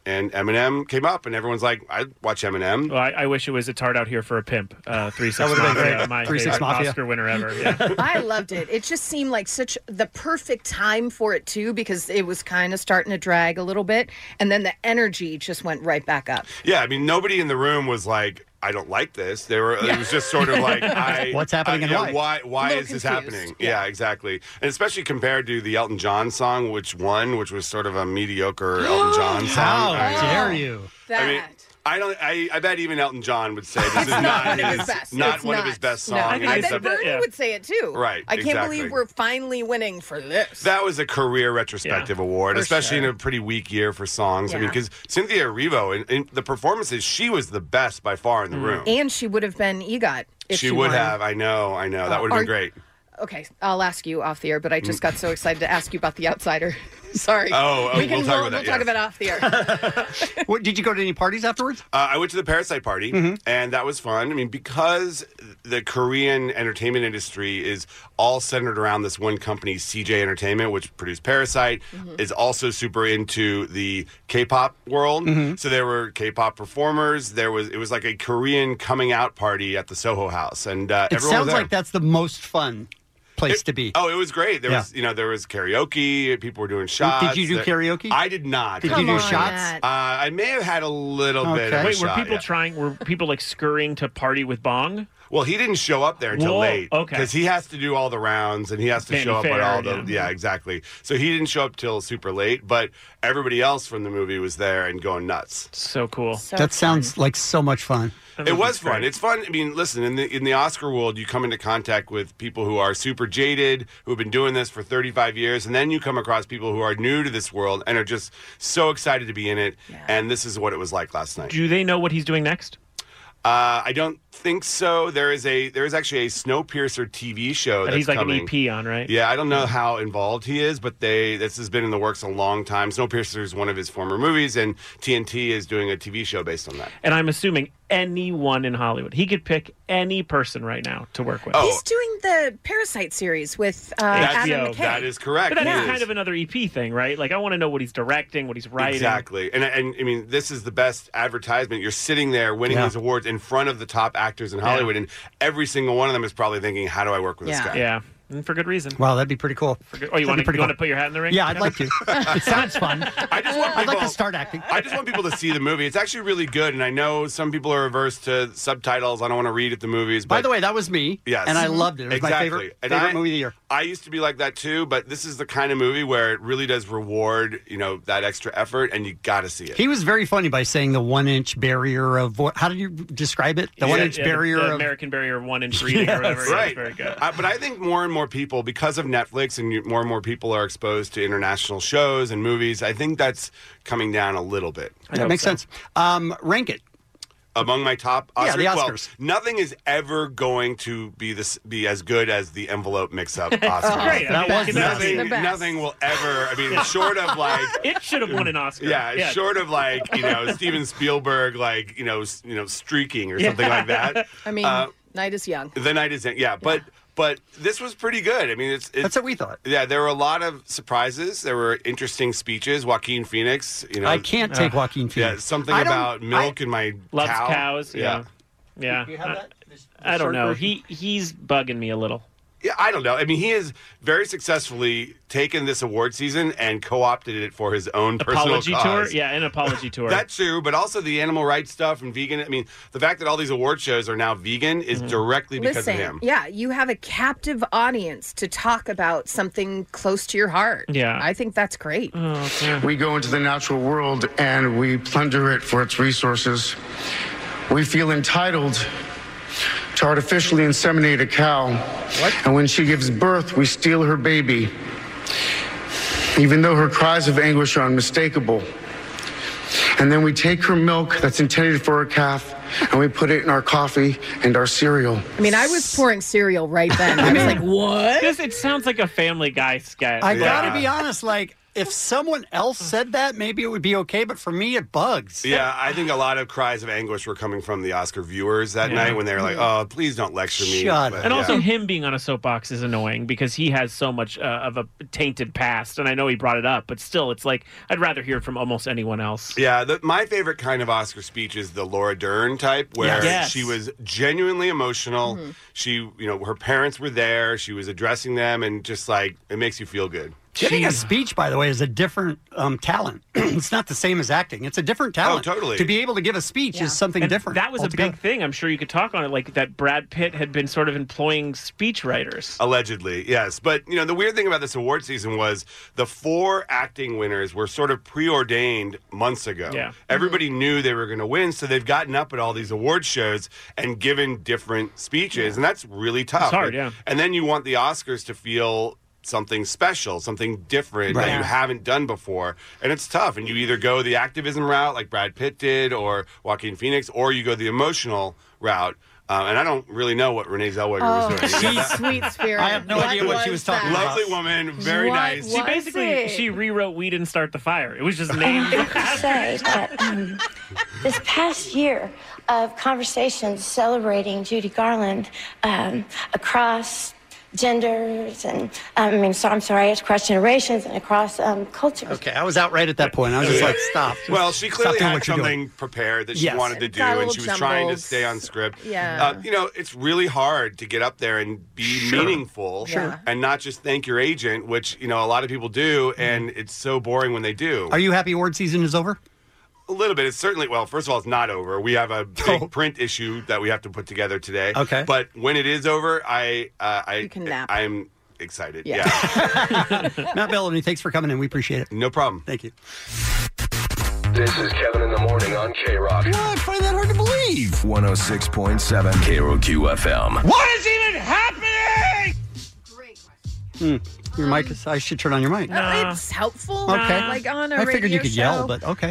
and Eminem came up, and everyone's like, "I'd watch Eminem." Well, I, I wish it was "It's Hard Out Here for a Pimp." Uh, Three Six That would've been Mafia, great. my Three Six favorite Mafia. Oscar winner ever. Yeah. I loved it. It just seemed like such the perfect time for it too, because it was kind of starting to drag a little bit, and then the energy just went right back up. Yeah, I mean, nobody in the room was like, "I don't like this." They were. It was just sort of like, I, What's happening I, and yeah, why? Why? Why Little is this confused. happening? Yeah. exactly. And especially compared to the Elton John song, which won, which was sort of a mediocre Elton John How song. I- dare you? That. I mean, I don't. I, I bet even Elton John would say this is not, one of his his, best. not It's one of not. his best No. songs. I think I it's bet the- Bernie yeah. would say it too. Right, I can't exactly. believe we're finally winning for this. That was a career retrospective award, For especially sure. in a pretty weak year for songs. I mean, Yeah. because Cynthia Erivo, in, in the performances, she was the best by far in the room. And she would have been EGOT if she, she would won. have. I know. I know. That Uh, would have are- been great. Okay, I'll ask you off the air, but I just got so excited to ask you about The Outsider. Sorry. Oh, oh, we can, we'll talk we'll, about that, we'll talk yes. about it off the air. What, did you go to any parties afterwards? Uh, I went to the Parasite party, Mm-hmm. and that was fun. I mean, because the Korean entertainment industry is all centered around this one company, C J Entertainment, which produced Parasite, Mm-hmm. is also super into the K-pop world. Mm-hmm. So there were K-pop performers. There was it was like a Korean coming out party at the Soho House, and uh, It everyone sounds was there. like that's the most fun place It- to be. Oh, it was great. There Yeah. was, you know, there was karaoke. People were doing shots. Did you do There- karaoke? I did not. Did no. you do on, shots? Matt. Uh, I may have had a little bit. Okay. Of a Wait, were shot, people yeah. trying? Were people like scurrying to party with bong? Well, he didn't show up there until Whoa, late. okay. Because he has to do all the rounds and he has to Vanity show up Fair, at all the. yeah. Yeah. exactly. So he didn't show up till super late, but everybody else from the movie was there and going nuts. So cool. So that fun. sounds like so much fun. It was fun. It's fun. I mean, listen, in the in the Oscar world, you come into contact with people who are super jaded, who have been doing this for thirty-five years, and then you come across people who are new to this world and are just so excited to be in it. And this is what it was like last night. Do they know what he's doing next? Uh, I don't think so. There is a there is actually a Snowpiercer T V show That that's he's like coming. an E P on, right? Yeah, I don't know how involved he is, but they this has been in the works a long time. Snowpiercer is one of his former movies, and T N T is doing a T V show based on that. And I'm assuming anyone in Hollywood. He could pick any person right now to work with. Oh, He's doing the Parasite series with uh, That's- Adam H B O. McKay. that is correct. But that's He kind is. of another E P thing, right? Like, I want to know what he's directing, what he's writing. Exactly, and and I mean, this is the best advertisement. You're sitting there winning Yeah. these awards in front of the top actors in Hollywood, and every single one of them is probably thinking, "How do I work with Yeah. this guy?" Yeah, and for good reason. Wow, that'd be pretty cool. Oh, you That'd want be to pretty you want to cool. put your hat in the ring? Yeah, I'd like to. It sounds fun. I just want I'd like to people- start acting. I just want people to see the movie. It's actually really good, and I know some people are averse to subtitles. I don't want to read at the movies. But By the way, that was me. Yes. And I loved it. It was exactly. my favorite, And favorite I, movie of the year. I used to be like that too, but this is the kind of movie where it really does reward, you know, that extra effort, and you got to see it. He was very funny by saying the one inch barrier of what? How did you describe it? The Yeah, one inch Yeah, the- barrier the, of American barrier of one inch reading Yes. or whatever. Yeah, Right. it's very good. Uh, but I think more and more people, because of Netflix and you, more and more people are exposed to international shows and movies, I think that's coming down a little bit. That makes sense. Um, rank it. Among my top Yeah, Oscars, the well, Oscars. nothing is ever going to be this be as good as the envelope mix-up Oscars. Great. I That mean, was it's Nothing, the best. nothing will ever. I mean, short of like, It should have won an Oscar. yeah, short of like, you know, Steven Spielberg, like, you know, s- you know, streaking or something like that. I mean, Uh, night is young. The night is in, yeah, but but this was pretty good. I mean, it's, it's That's what we thought. yeah. There were a lot of surprises. There were interesting speeches. Joaquin Phoenix, you know, I can't take Joaquin yeah, Phoenix. something I don't- about milk I- in my Loves cow. cows. Yeah. Yeah. Do you have that? This- the I don't short know. version? He he's bugging me a little. Yeah, I don't know. I mean, he has very successfully taken this award season and co-opted it for his own Apology personal tour? cause. Yeah, an apology tour. That too, but also the animal rights stuff and vegan. I mean, the fact that all these award shows are now vegan is Mm-hmm. directly because Listen, of him. yeah, you have a captive audience to talk about something close to your heart. Yeah. I think that's great. We go into the natural world and we plunder it for its resources. We feel entitled to artificially inseminate a cow. And when she gives birth, we steal her baby, even though her cries of anguish are unmistakable. And then we take her milk that's intended for her calf and we put it in our coffee and our cereal. I mean, I was pouring cereal right then. I was like, what? This it sounds like a Family Guy sketch. I Yeah. gotta be honest, like if someone else said that, maybe it would be okay. But for me, it bugs. Yeah, I think a lot of cries of anguish were coming from the Oscar viewers that Yeah. night when they were like, "Oh, please don't lecture me." But, And also, yeah. him being on a soapbox is annoying because he has so much uh, of a tainted past. And I know he brought it up, but still, it's like I'd rather hear it from almost anyone else. Yeah, the, my favorite kind of Oscar speech is the Laura Dern type, where Yes. she was genuinely emotional. Mhm. She, you know, her parents were there. She was addressing them, and just like it makes you feel good. Giving a speech, by the way, is a different um, talent. It's not the same as acting. It's a different talent. Oh, totally. To be able to give a speech is something And different. That was altogether. a big thing. I'm sure you could talk on it, like that Brad Pitt had been sort of employing speech writers. Allegedly, yes. But, you know, the weird thing about this award season was the four acting winners were sort of preordained months ago. Yeah. Everybody knew they were going to win, so they've gotten up at all these award shows and given different speeches, and that's really tough. It's hard, and, yeah. And then you want the Oscars to feel something special, something different Right. that you haven't done before. And it's tough. And you either go the activism route like Brad Pitt did or Joaquin Phoenix, or you go the emotional route. Um, and I don't really know what Renee Zellweger Oh, was doing. You got she's that? sweet spirit. I have no idea what she was talking that? about. Lovely woman, very What nice. She was basically it? she rewrote "We Didn't Start the Fire." It was just named. say that um, this past year of conversations celebrating Judy Garland um, across genders and um, I mean, so I'm sorry, across generations and across um, cultures. Okay, I was out right at that point. I was just like, stop. Well, she Stop clearly doing had what you're doing. something prepared that she Yes. wanted to do, Got a and little she was trying to jumbled. stay on script. Yeah. Uh, you know, it's really hard to get up there and be Sure. meaningful Sure. and not just thank your agent, which, you know, a lot of people do, and it's so boring when they do. Are you happy award season is over? A little bit. It's certainly, well, first of all, it's not over. We have a big print issue that we have to put together today. Okay. But when it is over, I, uh, I, You can nap. I'm excited. Yeah. Yeah. Matt Bellamy, thanks for coming in. We appreciate it. No problem. Thank you. This is Kevin in the Morning on K-Rock. What? I find that hard to believe. one oh six point seven K R O Q F M. What is even happening? Hmm. Your mic is, I should turn on your mic. Uh, it's helpful. Okay. Like on a I figured you radio could show. yell, but okay.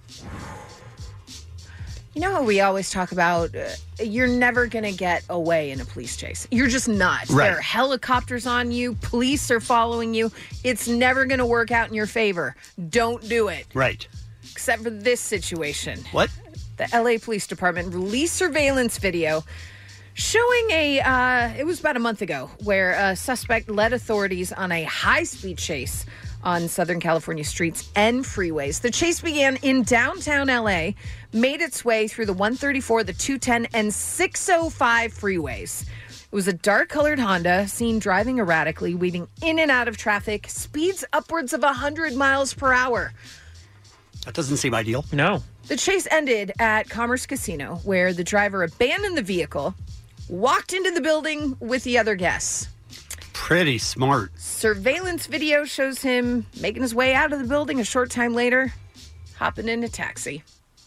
You know how we always talk about uh, you're never going to get away in a police chase. You're just not. Right. There are helicopters on you. Police are following you. It's never going to work out in your favor. Don't do it. Right. Except for this situation. What? The L A Police Department released surveillance video showing a, uh, it was about a month ago, where a suspect led authorities on a high-speed chase on Southern California streets and freeways. The chase began in downtown L A, made its way through the one thirty-four, the two ten, and six oh five freeways. It was a dark-colored Honda seen driving erratically, weaving in and out of traffic, speeds upwards of one hundred miles per hour. That doesn't seem ideal. No. The chase ended at Commerce Casino, where the driver abandoned the vehicle, walked into the building with the other guests. Pretty smart. Surveillance video shows him making his way out of the building a short time later, hopping in a taxi.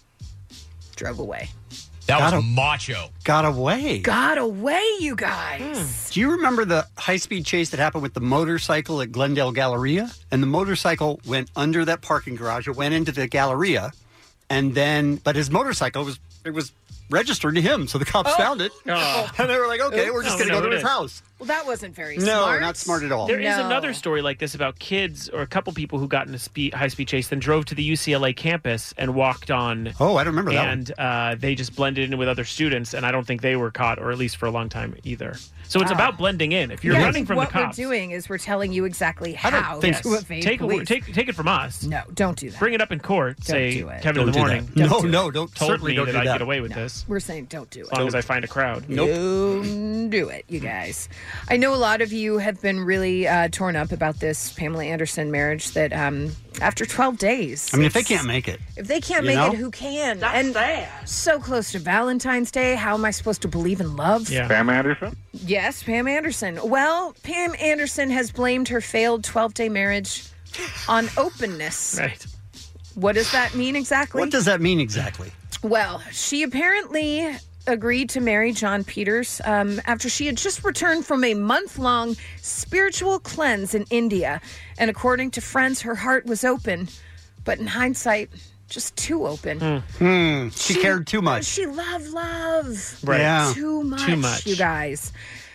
Drove away. That Got was a- macho. Got away. Got away, you guys. Do you remember the high-speed chase that happened with the motorcycle at Glendale Galleria? And the motorcycle went under that parking garage. It went into the Galleria, and then, but his motorcycle was it was registered to him, so the cops Oh. found it, Oh. and they were like, "Okay, we're just Oops. going to Oh, go no, to it his is. house." Well, that wasn't very No, smart. not smart at all. There is No. another story like this about kids or a couple people who got in a speed, high-speed chase, then drove to the U C L A campus and walked on. Oh, I don't remember that one. And uh, they just blended in with other students, and I don't think they were caught, or at least for a long time either. So it's Ah. about blending in. If you're Yeah, running from what the cops, we're doing is we're telling you exactly I don't how think to evade take, a, police. take take it from us. No, don't do that. Bring it up in court. Don't say do it. Kevin in Don't the do that. morning. No, Don't do no, it. don't- Told certainly me don't that do I'd that. get away with No, this. We're saying don't do it. As long as I find a crowd. Don't do it, you guys. I know a lot of you have been really uh, torn up about this Pamela Anderson marriage that um, after twelve days. I mean, if they it's- can't make it, If they can't You make know? it, who can? and so close to Valentine's Day. How am I supposed to believe in love? Yeah. Pam Anderson? Yes, Pam Anderson. Well, Pam Anderson has blamed her failed twelve-day marriage on openness. Right. What does that mean exactly? what does that mean exactly? Well, she apparently agreed to marry John Peters um, after she had just returned from a month-long spiritual cleanse in India. And according to friends, her heart was open, but in hindsight, just too open. Hmm. She, cared too much. She loved love. Right. Yeah. Too much, Too much. you guys.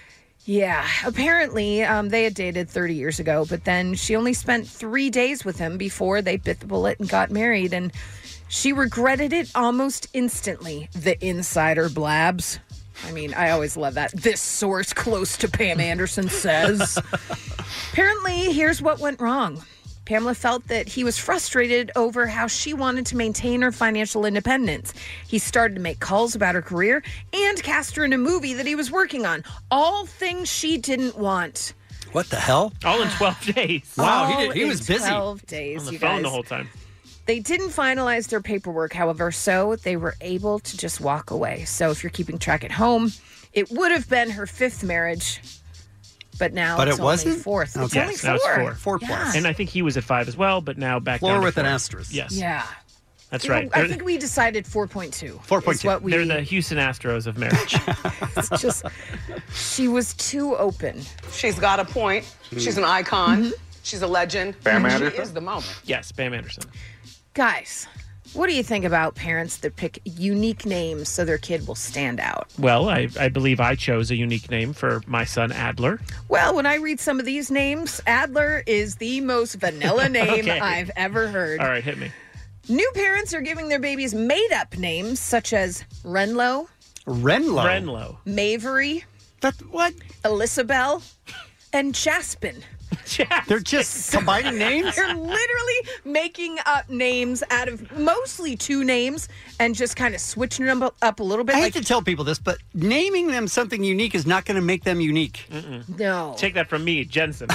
Yeah, apparently um, they had dated thirty years ago, but then she only spent three days with him before they bit the bullet and got married, and she regretted it almost instantly. The insider blabs. I mean, I always love that. This source close to Pam Anderson says. Apparently, here's what went wrong. Pamela felt that he was frustrated over how she wanted to maintain her financial independence. He started to make calls about her career and cast her in a movie that he was working on. All things she didn't want. What the hell? All in twelve days. Wow, he All did. He in was busy. twelve days, On the you phone guys. the whole time. They didn't finalize their paperwork, however, so they were able to just walk away. So if you're keeping track at home, it would have been her fifth marriage. But now But it's it wasn't? only fourth. It's Yes, only now it's four. four. Four Yeah. plus. And I think he was at five as well, but now back Floor down to with an four. asterisk. Yes. Yeah. That's You know, right. I They're- think we decided four point two. four point two. What we, They're the Houston Astros of marriage. it's just, she was too open. She's got a point. She's an icon. She's a legend. Pam and Anderson? She is the moment. Yes, Pam Anderson. Guys, what do you think about parents that pick unique names so their kid will stand out? Well, I, I believe I chose a unique name for my son, Adler. Well, when I read some of these names, Adler is the most vanilla name Okay. I've ever heard. All right, hit me. New parents are giving their babies made-up names such as Renlo, Renlo. Renlo. Mavery, That, what? Elisabel, and Jaspin. They're just combining names? They're literally making up names out of mostly two names and just kind of switching them up a little bit. I like, hate to tell people this, but naming them something unique is not going to make them unique. no. Take that from me, Jensen.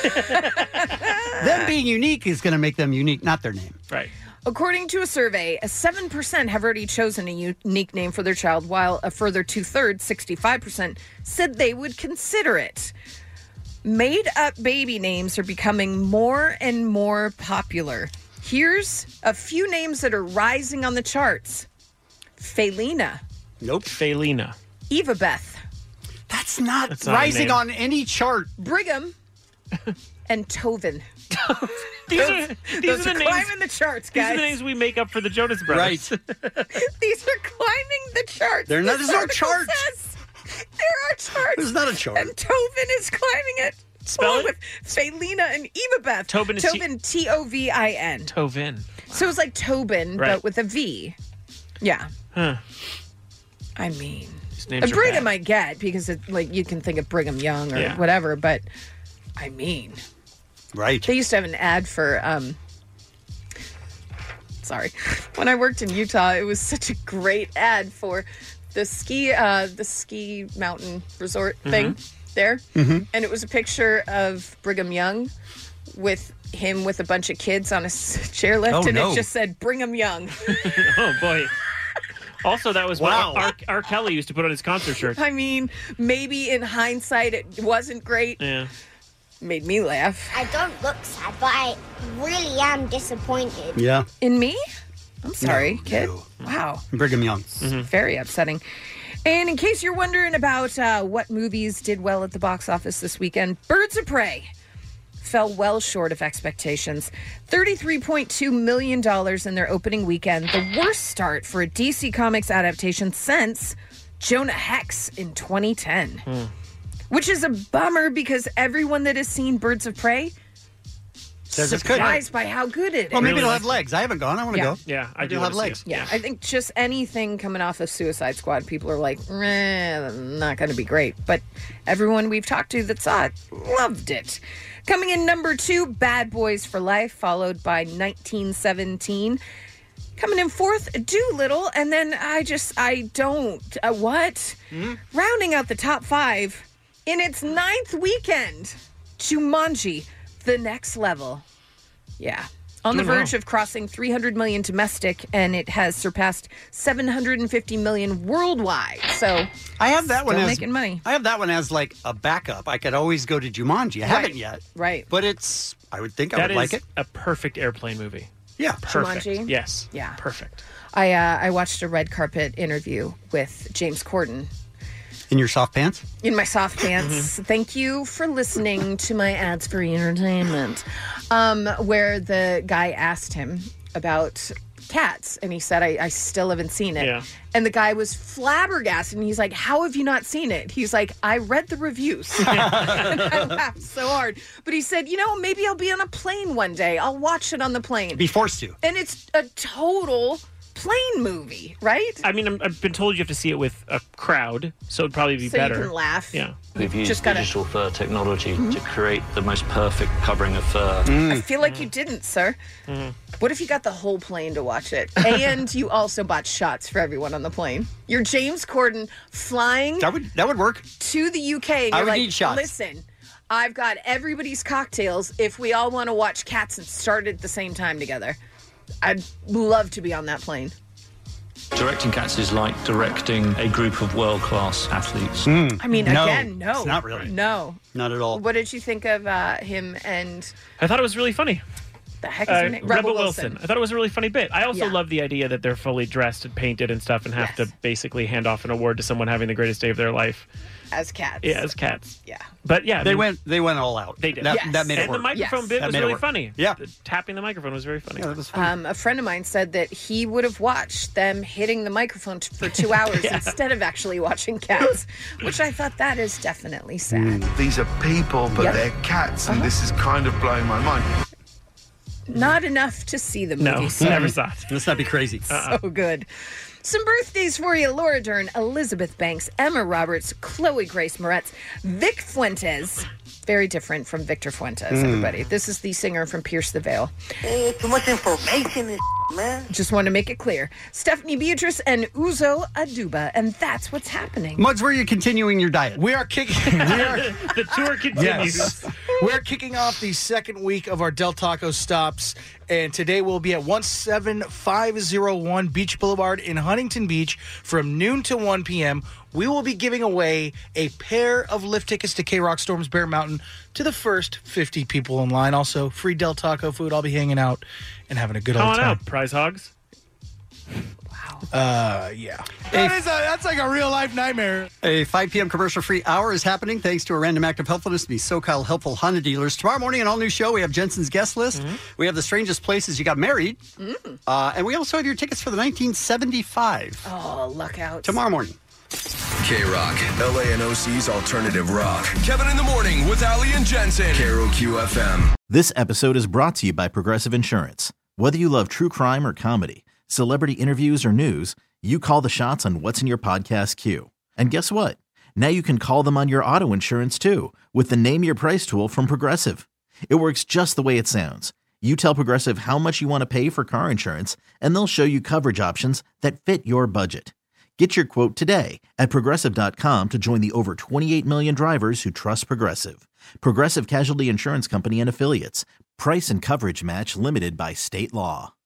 Them being unique is going to make them unique, not their name. Right. According to a survey, seven percent have already chosen a unique name for their child, while a further two-thirds, sixty-five percent, said they would consider it. Made-up baby names are becoming more and more popular. Here's a few names that are rising on the charts. Felina. Nope. Felina. Eva Beth. That's not That's not a rising name. on any chart. Brigham. And Tovin. These those are, these those are are the names. climbing the charts, These guys. are the names we make up for the Jonas Brothers. Right. These are climbing the charts. They're not- This there's no article chart. says there are charts. There's not a chart. And Tovin is climbing it. Spell along it? with Felina and Eva Beth. Tobin is T- Tovin, T O V I N. Tovin. So it's like Tobin, Right. but with a V. Yeah. Huh. I mean, These names and are Brigham bad. I get because it, like you can think of Brigham Young or Yeah. whatever, but I mean, Right. they used to have an ad for. Um, sorry, when I worked in Utah, it was such a great ad for the ski, uh, the ski mountain resort thing there, Mhm. and it was a picture of Brigham Young with him with a bunch of kids on a s- chairlift, Oh, and no. it just said Brigham Young. Oh, boy. Also, that was Wow. what R. R. Kelly used to put on his concert shirt. I mean, maybe in hindsight it wasn't great. Yeah. Made me laugh. I don't look sad, but I really am disappointed. Yeah. In me? I'm sorry, No, kid. no. Wow. Brigham Young. Very upsetting. And in case you're wondering about uh, what movies did well at the box office this weekend, Birds of Prey fell well short of expectations. thirty-three point two million dollars in their opening weekend, the worst start for a D C Comics adaptation since Jonah Hex in twenty ten. Which is a bummer because everyone that has seen Birds of Prey Says it's good. surprised by how good it is. Well, maybe Really it'll nice. have legs. I haven't gone. I want to Yeah. go. Yeah, I Maybe do it'll have wanna see legs. it. Yeah, I think just anything coming off of Suicide Squad, people are like, eh, not going to be great. But everyone we've talked to that saw it loved it. Coming in number two, Bad Boys for Life, followed by nineteen seventeen. Coming in fourth, Doolittle, and then I just, I don't, uh, what? Rounding out the top five, in its ninth weekend, Jumanji, The Next Level. Yeah. On the Doing verge well. of crossing three hundred million domestic, and it has surpassed seven hundred fifty million worldwide. So I have that one still as making money. I have that one as like a backup. I could always go to Jumanji. I haven't yet, Right. but it's. I would think I That would is like it. a perfect airplane movie. Yeah. Perfect. Jumanji? Yes. Yeah. Perfect. I uh, I watched a red carpet interview with James Corden In your soft pants. in my soft pants. Mm-hmm. Thank you for listening to my ads free entertainment. Um, where the guy asked him about Cats, and he said, I, I still haven't seen it. Yeah. And the guy was flabbergasted, and he's like, how have you not seen it? He's like, I read the reviews. And I laughed so hard. But he said, you know, maybe I'll be on a plane one day. I'll watch it on the plane. Be forced to. And it's a total plane movie, right? I mean, I'm, I've been told you have to see it with a crowd, so it'd probably be So you better. can laugh. Yeah. We've used Just gotta- digital fur technology to create the most perfect covering of fur. I feel like you didn't, sir. Mm-hmm. What if you got the whole plane to watch it? And you also bought shots for everyone on the plane? You're James Corden flying That would that would work. to the U K, and I you're would like, need shots. listen, I've got everybody's cocktails if we all want to watch Cats and start at the same time together. I'd love to be on that plane. Directing Cats is like directing a group of world-class athletes. I mean, No, again, no. it's not really. No. Not at all. What did you think of uh, him and I thought it was really funny. the heck is Uh, her name? Rebel Wilson. I thought it was a really funny bit. I also Yeah. love the idea that they're fully dressed and painted and stuff and have to basically hand off an award to someone having the greatest day of their life. As Cats. Yeah, as Cats. Yeah. But yeah, I They mean, went they went all out. They did. That, Yes. that made it and work. the microphone Yes. bit That was made it really work. funny. Yeah. The tapping the microphone was very funny. Yeah, that was fun. Um, a friend of mine said that he would have watched them hitting the microphone t- for two hours Yeah. instead of actually watching Cats, which I thought that is definitely sad. These are people, but Yep. they're cats, and Uh-huh. this is kind of blowing my mind. Not enough to see the movie. No, so- never saw it. Let's not be crazy. So good. Some birthdays for you. Laura Dern, Elizabeth Banks, Emma Roberts, Chloe Grace Moretz, Vic Fuentes. Very different from Victor Fuentes, Mm. everybody. This is the singer from Pierce the Veil. Hey, too much information, and man. Just want to make it clear. Stephanie Beatrice and Uzo Aduba, and that's what's happening. Mugs, where are you continuing your diet? We are kicking. We are, the tour continues. yes. We're kicking off the second week of our Del Taco stops, and today we'll be at one seven five zero one Beach Boulevard in Huntington Beach from noon to one p.m. We will be giving away a pair of lift tickets to K-Rock Storms Bear Mountain to the first fifty people in line. Also, free Del Taco food. I'll be hanging out and having a good Come old on time. out, prize hogs. Uh, yeah. That is a, that's like a real life nightmare. A five p.m. commercial-free hour is happening thanks to a random act of helpfulness to the SoCal Helpful Honda Dealers. Tomorrow morning, an all-new show, we have Jensen's guest list. We have the strangest places you got married. Uh, and we also have your tickets for the nineteen seventy-five. Oh, luck out. Tomorrow morning. K-Rock, L A and O C's alternative rock. Kevin in the Morning with Ali and Jensen. K R O Q F M. This episode is brought to you by Progressive Insurance. Whether you love true crime or comedy, celebrity interviews or news, you call the shots on what's in your podcast queue. And guess what? Now you can call them on your auto insurance too with the Name Your Price tool from Progressive. It works just the way it sounds. You tell Progressive how much you want to pay for car insurance, and they'll show you coverage options that fit your budget. Get your quote today at Progressive dot com to join the over twenty-eight million drivers who trust Progressive. Progressive Casualty Insurance Company and Affiliates. Price and coverage match limited by state law.